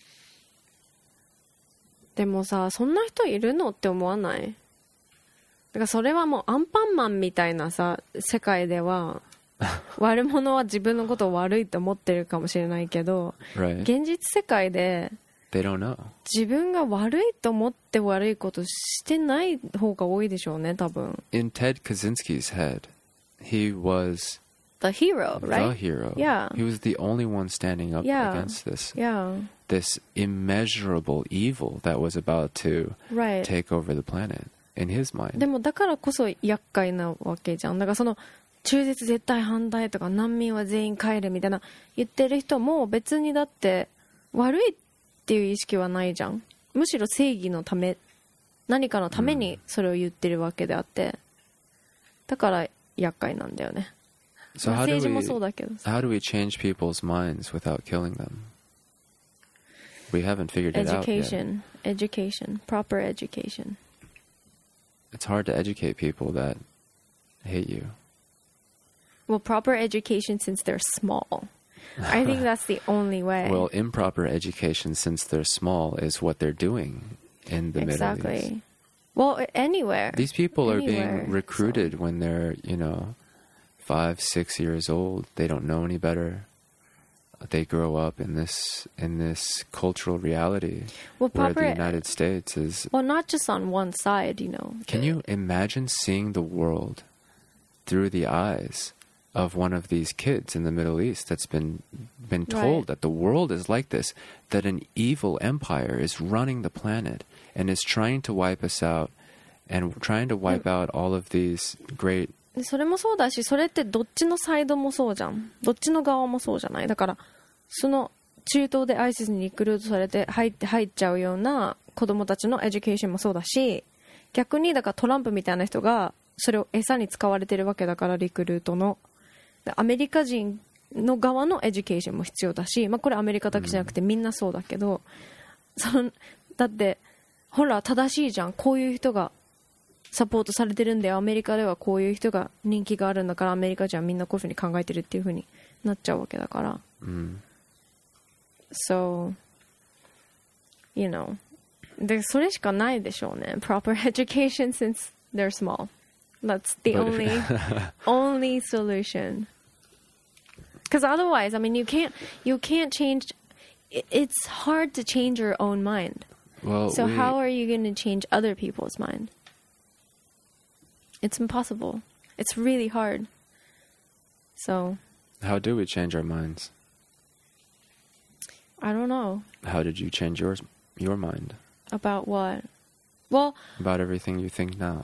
でもさ、そんな人いるのって思わない？だからそれはもうアンパンマンみたいなさ、世界では悪者は自分のことを悪いと思ってるかもしれないけど、 Right? 現実世界で They don't know. 自分が悪いと思って悪いことしてない方が多いでしょうね、多分。 In Ted Kaczynski's head, he was The hero, right? the hero. Yeah. He was the only one standing up Yeah. against this Yeah, this immeasurable evil that was about to right. take over the planet in his mind. でもだからこそ厄介なわけじゃん。だからその中絶絶対反対とか難民は全員帰るみたいな言ってる人も別にだって悪いっていう意識はないじゃん。むしろ正義のため何かのためにそれを言ってるわけであって、だから厄介なんだよね。 So まあ how do 政治 we もそうだけど。 how do we change people's minds without killing them? We haven't figured it out yet. Education, education, proper education. It's hard to educate people that hate you. Well, proper education since they're small. I think that's the only way. Well, improper education, since they're small, is what they're doing in the Middle East. Exactly. Well, anywhere. These people are Anywhere, being recruited when they're, you know, five, six years old. They don't know any better. They grow up in this in this cultural reality Well, where proper- the United States is. Well, not just on one side, you know. Can you imagine seeing the world through the eyes of one of these kids in the Middle East that's been been told Right. that the world is like this, that an evil empire is running the planet and is trying to wipe us out and trying to wipe out all of these great. でそれもそうだし、それってどっちのサイドもそうじゃん。どっちの側もそうじゃない。だからその中東でアイシスにリクルートされて入って入っちゃうような子供たちのエデュケーションもそうだし、逆にだからトランプみたいな人がそれを餌に使われてるわけだから、リクルートのでアメリカ人の側のエデュケーションも必要だし、まあ、これアメリカだけじゃなくてみんなそうだけど、そのだってほら正しいじゃん、こういう人がサポートされてるんで、アメリカではこういう人が人気があるんだから、アメリカ人はみんなこういうふうに考えてるっていうふうになっちゃうわけだから、 Mm. So you know でそれしかないでしょうね。 Proper education since they're small. That's the But- only only solution. Because otherwise, I mean, you can't you can't change. it- It's hard to change your own mind. Well, So we, how are you going to change other people's mind? It's impossible. It's really hard. So how do we change our minds? I don't know How did you change yours, your mind about what. Well, about everything you think now?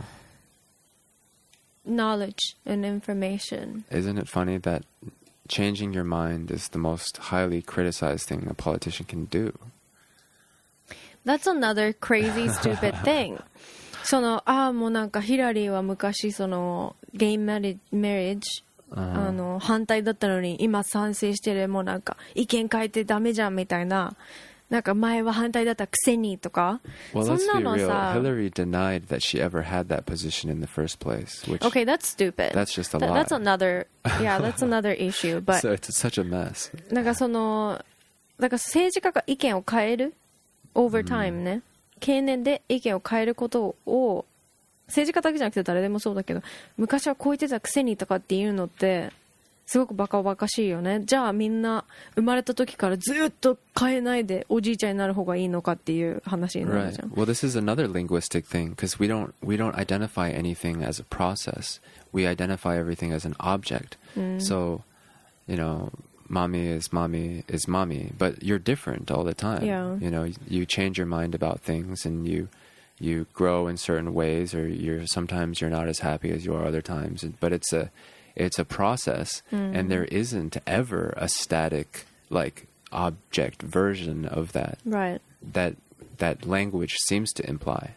knowledge and information. Isn't it funny that changing your mind is the most highly criticized thing a politician can do? That's another crazy stupid thing. そのああもうなんかヒラリーは昔そのゲイマリマリッジあの反対だったのに今賛成してる、もうなんか意見変えてダメじゃんみたいな、なんか前は反対だったくせにとか、 Well, そ let's んな be の real. さ。 Hillary denied that she ever had that position in the first place. Which, Okay, that's stupid. That's just a Th- lie. That's another, yeah, that's another issue. But so it's such a mess. なんかその、だから政治家が意見を変える over time ね、経年で意見を変えることを、政治家だけじゃなくて誰でもそうだけど、昔はこう言ってたくせにとかっていうのってすごくバカバカしいよね。じゃあみんな生まれた時からずっと変えないでおじいちゃんになる方がいいのかっていう話になる Right. じゃん。 Well, this is another linguistic thing because we don't we don't identify anything as a process. We identify everything as an object. So, you know, mommy is mommy is mommy, but you're different all the time. Yeah. You know, you change your mind about things and you you grow in certain ways, or you're sometimes you're not as happy as you are other times. But it's a it's a process, and there isn't ever a static like object version of that. Right. That that language seems to imply.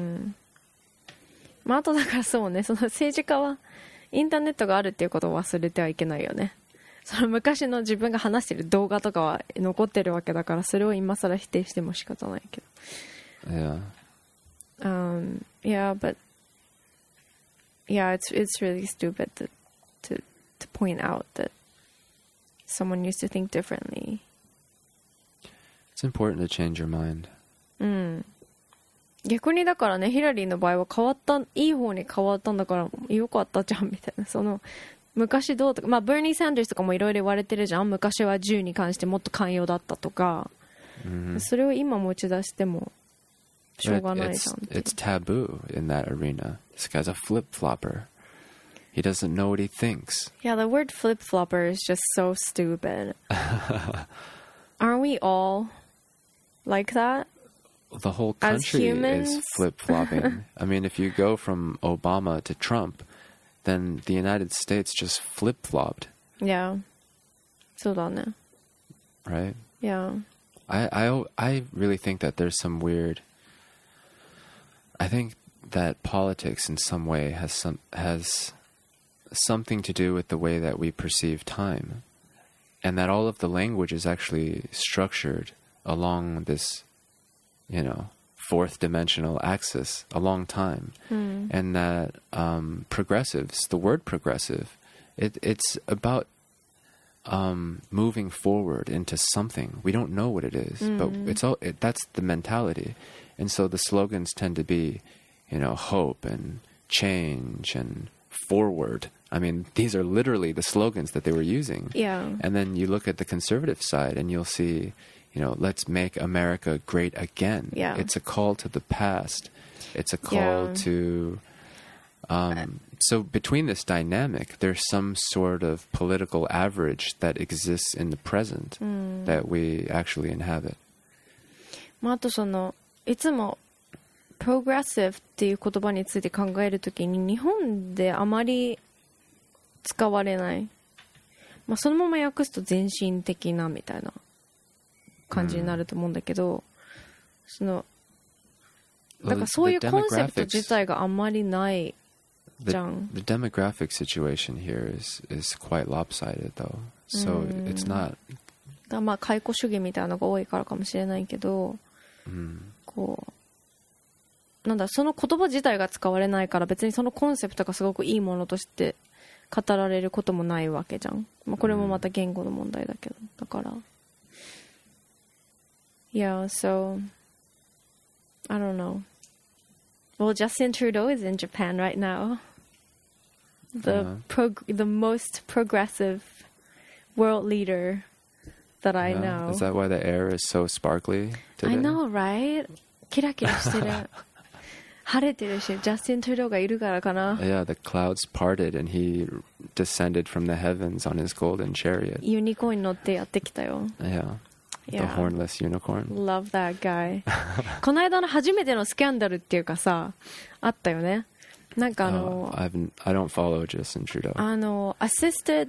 まああとだからそうね、その政治家はインターネットがあるっていうことを忘れてはいけないよね。その昔の自分が話してる動画とかは残ってるわけだから、それを今更否定しても仕方ないけど。 Yeah. Um, yeah, but yeah, it's it's really stupid to to to point out that someone used to think differently. It's important to change your mind. 逆にだからね、ヒラリーの場合は変わった、いい方に変わったんだからよかったじゃんみたいな。その昔どうとか、まあバーニー・サンダースとかもいろいろ言われてるじゃん。昔は銃に関してもっと寛容だったとか、それを今持ち出してもしょう But がない it's じゃんっていう。 it's taboo in that arena. This guy's a flip flopper. He doesn't know what he thinks. Yeah, the word flip-flopper is just so stupid. Aren't we all like that? The whole As country is humans? flip flopping. I mean, if you go from Obama to Trump, then the United States just flip flopped, Yeah. そうだね。 right? Yeah. I, I, I really think that there's some weird. I think that politics in some way has some has something to do with the way that we perceive time, and that all of the language is actually structured along this, you know, fourth dimensional axis along time, and that um, progressives, the word progressive, it, it's about um, moving forward into something. We don't know what it is, but it's all it, that's the mentality, and so the slogans tend to be, you know, hope and change and forward. I mean, these are literally the slogans that they were using. Yeah. And then you look at the conservative side and you'll see, you know, let's make America great again. Yeah. It's a call to the past. It's a call Yeah. to... Um, so between this dynamic, there's some sort of political average that exists in the present that we actually inhabit. まあ、あとそのいつもプログレッシブっていう言葉について考えるときに日本であまり使われない、まあ、そのまま訳すと前進的なみたいな感じになると思うんだけど、そのだからそういうコンセプト自体があんまりないじゃん。 The, the demographic situation here is, is quite lopsided though. So it's not... だまあ解雇主義みたいなのが多いからかもしれないけど、 Mm. こうなんだその言葉自体が使われないから別にそのコンセプトがすごくいいものとして語られることもないわけじゃん、まあ、これもまた言語の問題だけど、だから Yeah, so I don't know. Well, Justin Trudeau is in Japan right now. The Uh-huh. prog- the most progressive world leader that I Yeah. know. Is that why the air is so sparkly today? I know, right? キラキラしてる。晴れてるし、ジャスティン・トゥルドーがいるからかな。 Yeah, the clouds parted and he descended from the heavens on his golden chariot. ユニコーンに乗ってやってきたよ。 Yeah. The Yeah. hornless unicorn. Love that guy. この間の初めてのスキャンダルっていうかさ、あったよね。なんかあ Uh, の、 I've, I don't follow Justin Trudeau. あの、assisted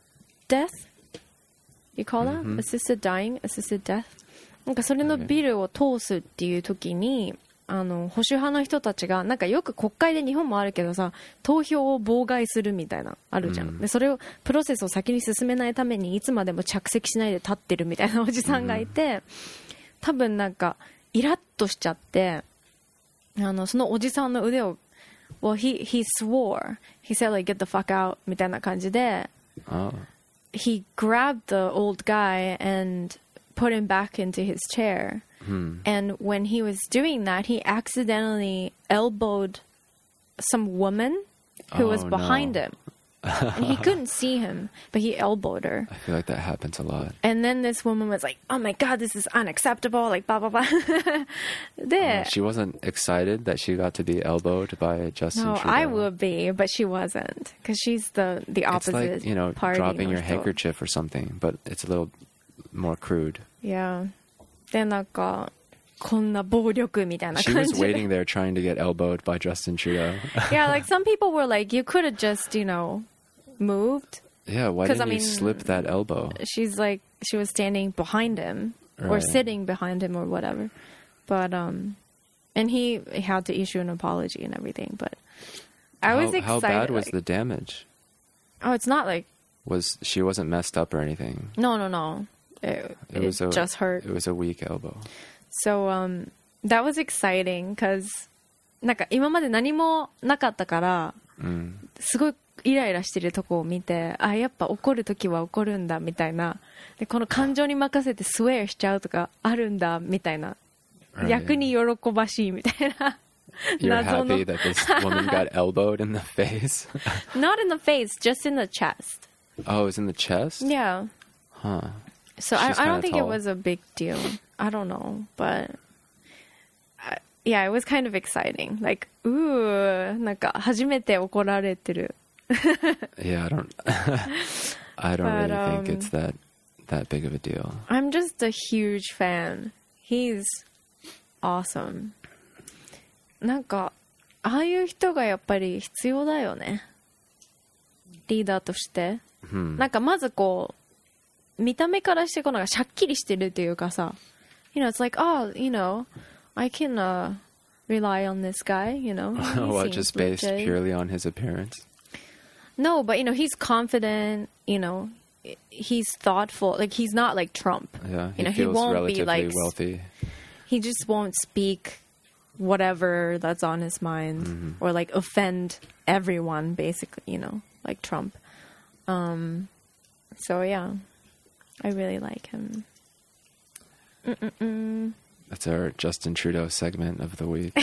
death?You call that?、 Mhm. assisted dying? assisted death? なんかそれのビルを通すっていう時に、あの保守派の人たちがなんかよく国会で日本もあるけどさ、投票を妨害するみたいなあるじゃん、 うん、 でそれをプロセスを先に進めないためにいつまでも着席しないで立ってるみたいなおじさんがいて、うん、多分なんかイラッとしちゃって、あのそのおじさんの腕を well he, he swore he said like get the fuck out みたいな感じで、 oh. he grabbed the old guy and put him back into his chair. Hmm. And when he was doing that, he accidentally elbowed some woman who oh, was behind no. him. And he couldn't see him, but he elbowed her. I feel like that happens a lot. And then this woman was like, oh my God, this is unacceptable, like blah, blah, blah. Uh, she wasn't excited that she got to be elbowed by Justin No, Trudeau. I would be, but she wasn't. Because she's the, the opposite It's like, you know, party dropping your の人。 handkerchief or something, but it's a little more crude. Yeah. で、なんか、こんな暴力みたいな She 感 was じで。 waiting there trying to get elbowed by Justin Trudeau. Yeah, like some people were like, you could have just, you know, moved. Yeah, why 'Cause, didn't I you mean, slip that elbow? She's like, she was standing behind him or Right. sitting behind him or whatever. But, um, and he had to issue an apology and everything. But I was how, excited. How bad was like, the damage? Oh, it's not like, Was she wasn't messed up or anything? no, no, no. It, It was it a, just hurt. It was a weak elbow. So, um, that was exciting because なんか今まで何もなかったから、 Mm. すごいイライラしてるとこを見て、あ、やっぱ怒るときは怒るんだみたいな、でこの感情に任せてスウェアしちゃうとかあるんだみたいな、 Right. 逆に喜ばしいみたいな。 You're 謎の happy that this woman got elbowed in the face? Not in the face, just in the chest. Oh, it was in the chest? Yeah. Huh. So I, She's I kinda don't think it tall. was a big deal. I don't know, but I, yeah, it was kind of exciting. Like, ooh, なんか初めて怒られてる。 Yeah, I don't I don't But, really um, think it's that that big of a deal. I'm just a huge fan. He's awesome. なんかああいう人がやっぱり必要だよね。リーダーとして。 Hmm. なんかまずこう見た目からしてこうなんかしゃっきりしてるっていうかさ、 You know, it's like, oh, you know, I can、uh, rely on this guy, you know. He What, seems just based legit. purely on his appearance? No, but you know, he's confident, you know, he's thoughtful. Like he's not like Trump. Yeah, he You know, he feels won't be, relatively like, wealthy. He just won't speak whatever that's on his mind Mhm. or like offend everyone basically, you know, like Trump. Um so yeah, I really like him. Mm-mm-mm. That's our Justin Trudeau segment of the week.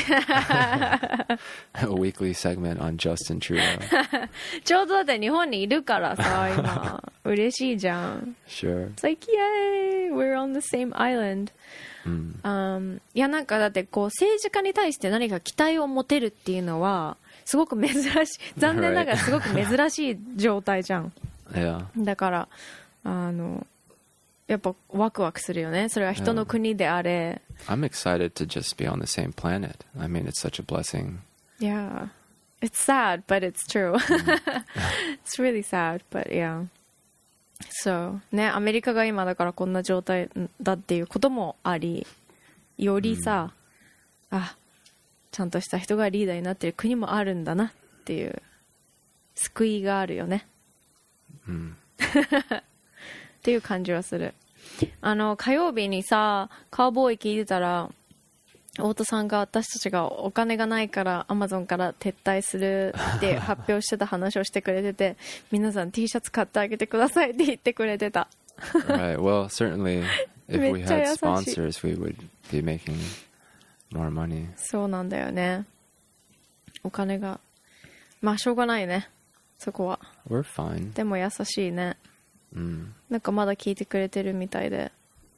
A weekly segment on Justin Trudeau. ちょうどだって日本にいるからさ、今。嬉しいじゃん。 Sure. It's like, yay! We're on the same island. Mm. Um, いや、なんかだってこう、政治家に対して何か期待を持てるっていうのは、すごく珍しい、残念ながらすごく珍しい状態じゃん。 Yeah. だから、あの、やっぱワクワクするよね。それは人の国であれ。 I'm excited to just be on the same planet. I mean, it's such a blessing. Yeah. It's sad, but it's true. It's really sad, but yeah. So, ね、アメリカが今だからこんな状態だっていうこともあり、よりさ、うん、あ、ちゃんとした人がリーダーになってる国もあるんだなっていう救いがあるよね。 うん。 っていう感じはする。あの火曜日にさカウボーイ聞いてたら太田さんが私たちがお金がないからアマゾンから撤退するって発表してた話をしてくれてて皆さん T シャツ買ってあげてくださいって言ってくれてた。 Right. Well, certainly if we had sponsors we would be making more money. そうなんだよね。お金がまあしょうがないねそこは。 We're fine. でも優しいね。 うん、 なんかまだ聞いてくれてるみたいで。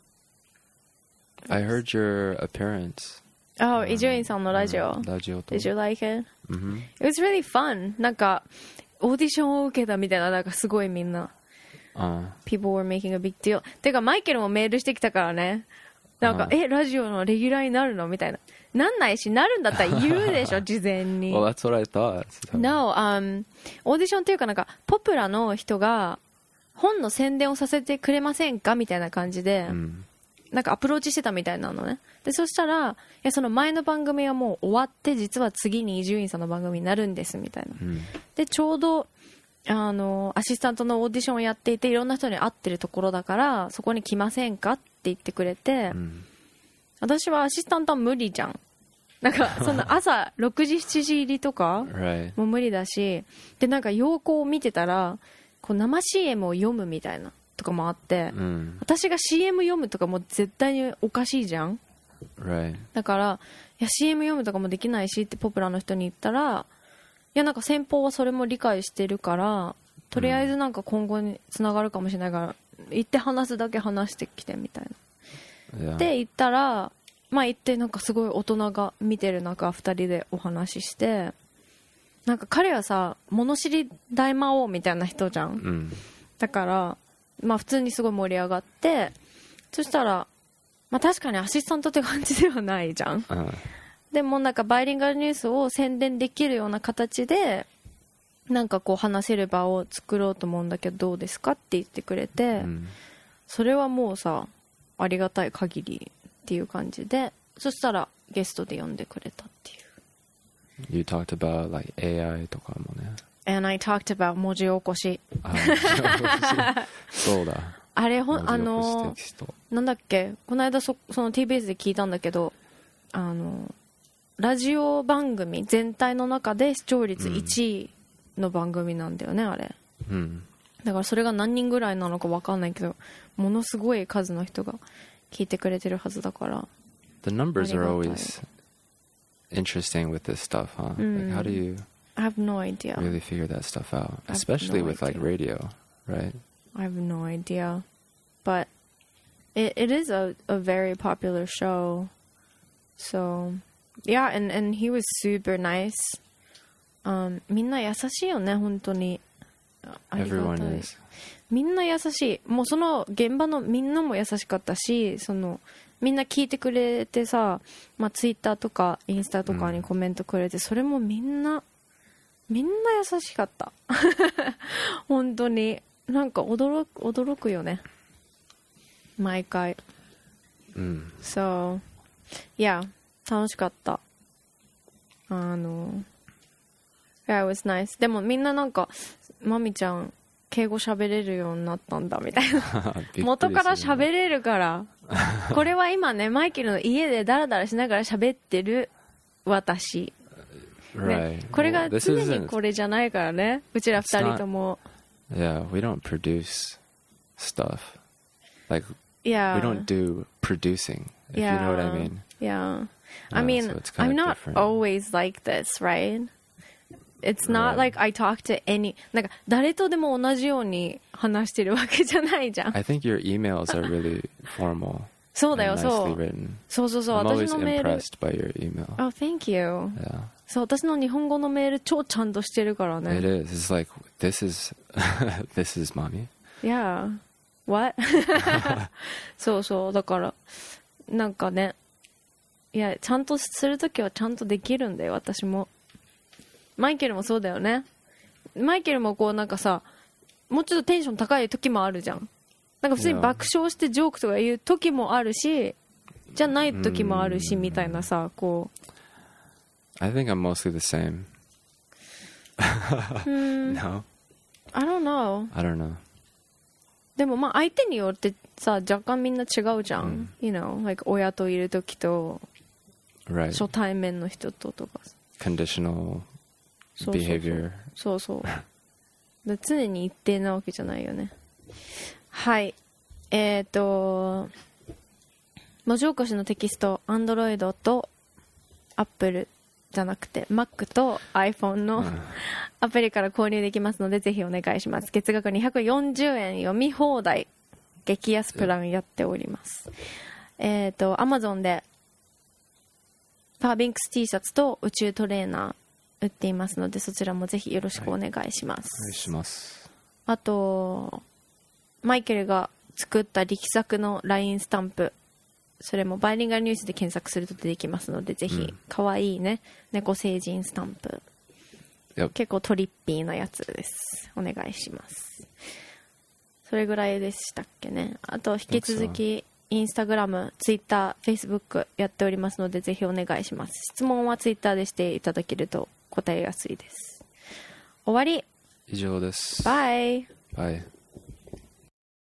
I heard your appearance. Oh, 伊集院さんのラジオ。 ラジオと。 Did you like it? Mm-hmm. It was really fun. なんかオーディションを受けたみたいななんかすごいみんな。 Uh. People were making a big deal. てかマイケルもメールしてきたからね。なんか、uh. えラジオのレギュラーになるのみたいな。なんないしなるんだったら言うでしょ事前に。 Well, that's what I thought. No, um, オーディションっていうかなんかポプラの人が本の宣伝をさせてくれませんかみたいな感じで、うん、なんかアプローチしてたみたいなのね。でそしたらいやその前の番組はもう終わって実は次に伊集院さんの番組になるんですみたいな、うん、でちょうどあのアシスタントのオーディションをやっていていろんな人に会ってるところだからそこに来ませんかって言ってくれて、うん、私はアシスタントは無理じゃん。なんかその朝ろくじしちじ入りとかも無理だしでなんか要項を見てたらこう生 シーエム を読むみたいなとかもあって、うん、私が シーエム 読むとかも絶対におかしいじゃん、 right. だからいや シーエム 読むとかもできないしってポプラの人に言ったらいやなんか先方はそれも理解してるからとりあえずなんか今後につながるかもしれないから行って話すだけ話してきてみたいな、yeah. で行ったらまあ行ってなんかすごい大人が見てる中ふたりでお話ししてなんか彼はさ物知り大魔王みたいな人じゃん、うん、だからまあ普通にすごい盛り上がってそしたらまあ確かにアシスタントって感じではないじゃん、うん、でもなんかバイリンガルニュースを宣伝できるような形でなんかこう話せる場を作ろうと思うんだけどどうですかって言ってくれて、うん、それはもうさありがたい限りっていう感じでそしたらゲストで呼んでくれたっていう。 You talked about like エーアイ とかもね。 And I talked about 文字起こし。 そうだ。 あれほんあのなんだっけこの間 そ, その ティービーエス で聞いたんだけどあのラジオ番組全体の中で視聴率いちいの番組なんだよね、うん、あれ。うん。だからそれが何人ぐらいなのか分かんないけどものすごい数の人が聞いてくれてるはずだから。 The numbers are always interesting with this stuff, huh? Mm. Like, how do you I have no idea. really figure that stuff out? Especially no with idea. like radio, right? I have no idea. But it it is a, a very popular show. So, yeah, and, and he was super nice. Um, みんな優しいよね、本当に。 Everyone is. みんな優しい。もうその現場のみんなも優しかったし、そのみんな聞いてくれてさ、まあ、ツイッターとかインスタとかにコメントくれて、うん、それもみんなみんな優しかった本当になんか驚く驚くよね毎回、うん、そういや楽しかったあの Yeah, it was nice でもみんななんかまみちゃん敬語喋れるようになったんだみたいな元から喋れるからこれは今ねマイケルの家でダラダラしながら喋ってる私、ね、これが常にこれじゃないからねうちら二人とも Yeah, we don't produce stuff like Yeah. We don't do producing, if yeah. you know what I mean. Yeah. I Yeah, mean, so it's kinda I'm not different. always like this, right? It's not Right. like I talk to any なんか誰とでも同じように話してるわけじゃないじゃん。 I think your emails are really formal. そうだよ、 and そ nicely う。 written. そうそうそう、 I'm 私 always のメール。 impressed by your email. Oh, thank you. Yeah. そう、私の日本語のメール超ちゃんとしてるからね。 It is. It's like, this is, this is mommy. Yeah. What? そうそう、だから、なんかね、いや、ちゃんとするときはちゃんとできるんだよ、私も。マイケルもそうだよね。マイケルもこうなんかさ、もうちょっとテンション高い時もあるじゃん。なんか普通に爆笑してジョークとか言う時もあるし、じゃない時もあるし、みたいなさ、こう。 I think I'm mostly the same. No? I don't know. I don't know. でもまあ相手によってさ、若干みんな違うじゃん。You know, like 親といる時と、 Right. 初対面の人ととかさ。 Conditional そうそうそう behavior. そうそうで常に一定なわけじゃないよね。はいえっ、ー、と文字起こしのテキスト Android と Apple じゃなくて Mac と iPhone のアプリから購入できますのでぜひお願いします。月額にひゃくよんじゅうえん読み放題激安プランやっております。えっ、ー、と Amazon でパービンクス T シャツと宇宙トレーナー売っていますのでそちらもぜひよろしくお願いします。 お願いします。 あとマイケルが作った力作の ライン スタンプそれもバイリンガルニュースで検索すると出てきますのでぜひかわいいね猫星人スタンプ、 Yep. 結構トリッピーなやつです。お願いします。それぐらいでしたっけね。あと引き続きインスタグラム、ツイッター、フェイスブックやっておりますのでぜひお願いします。質問はツイッターでしていただけると答えやすいです。終わり。 以上です。 バイ。 バイ。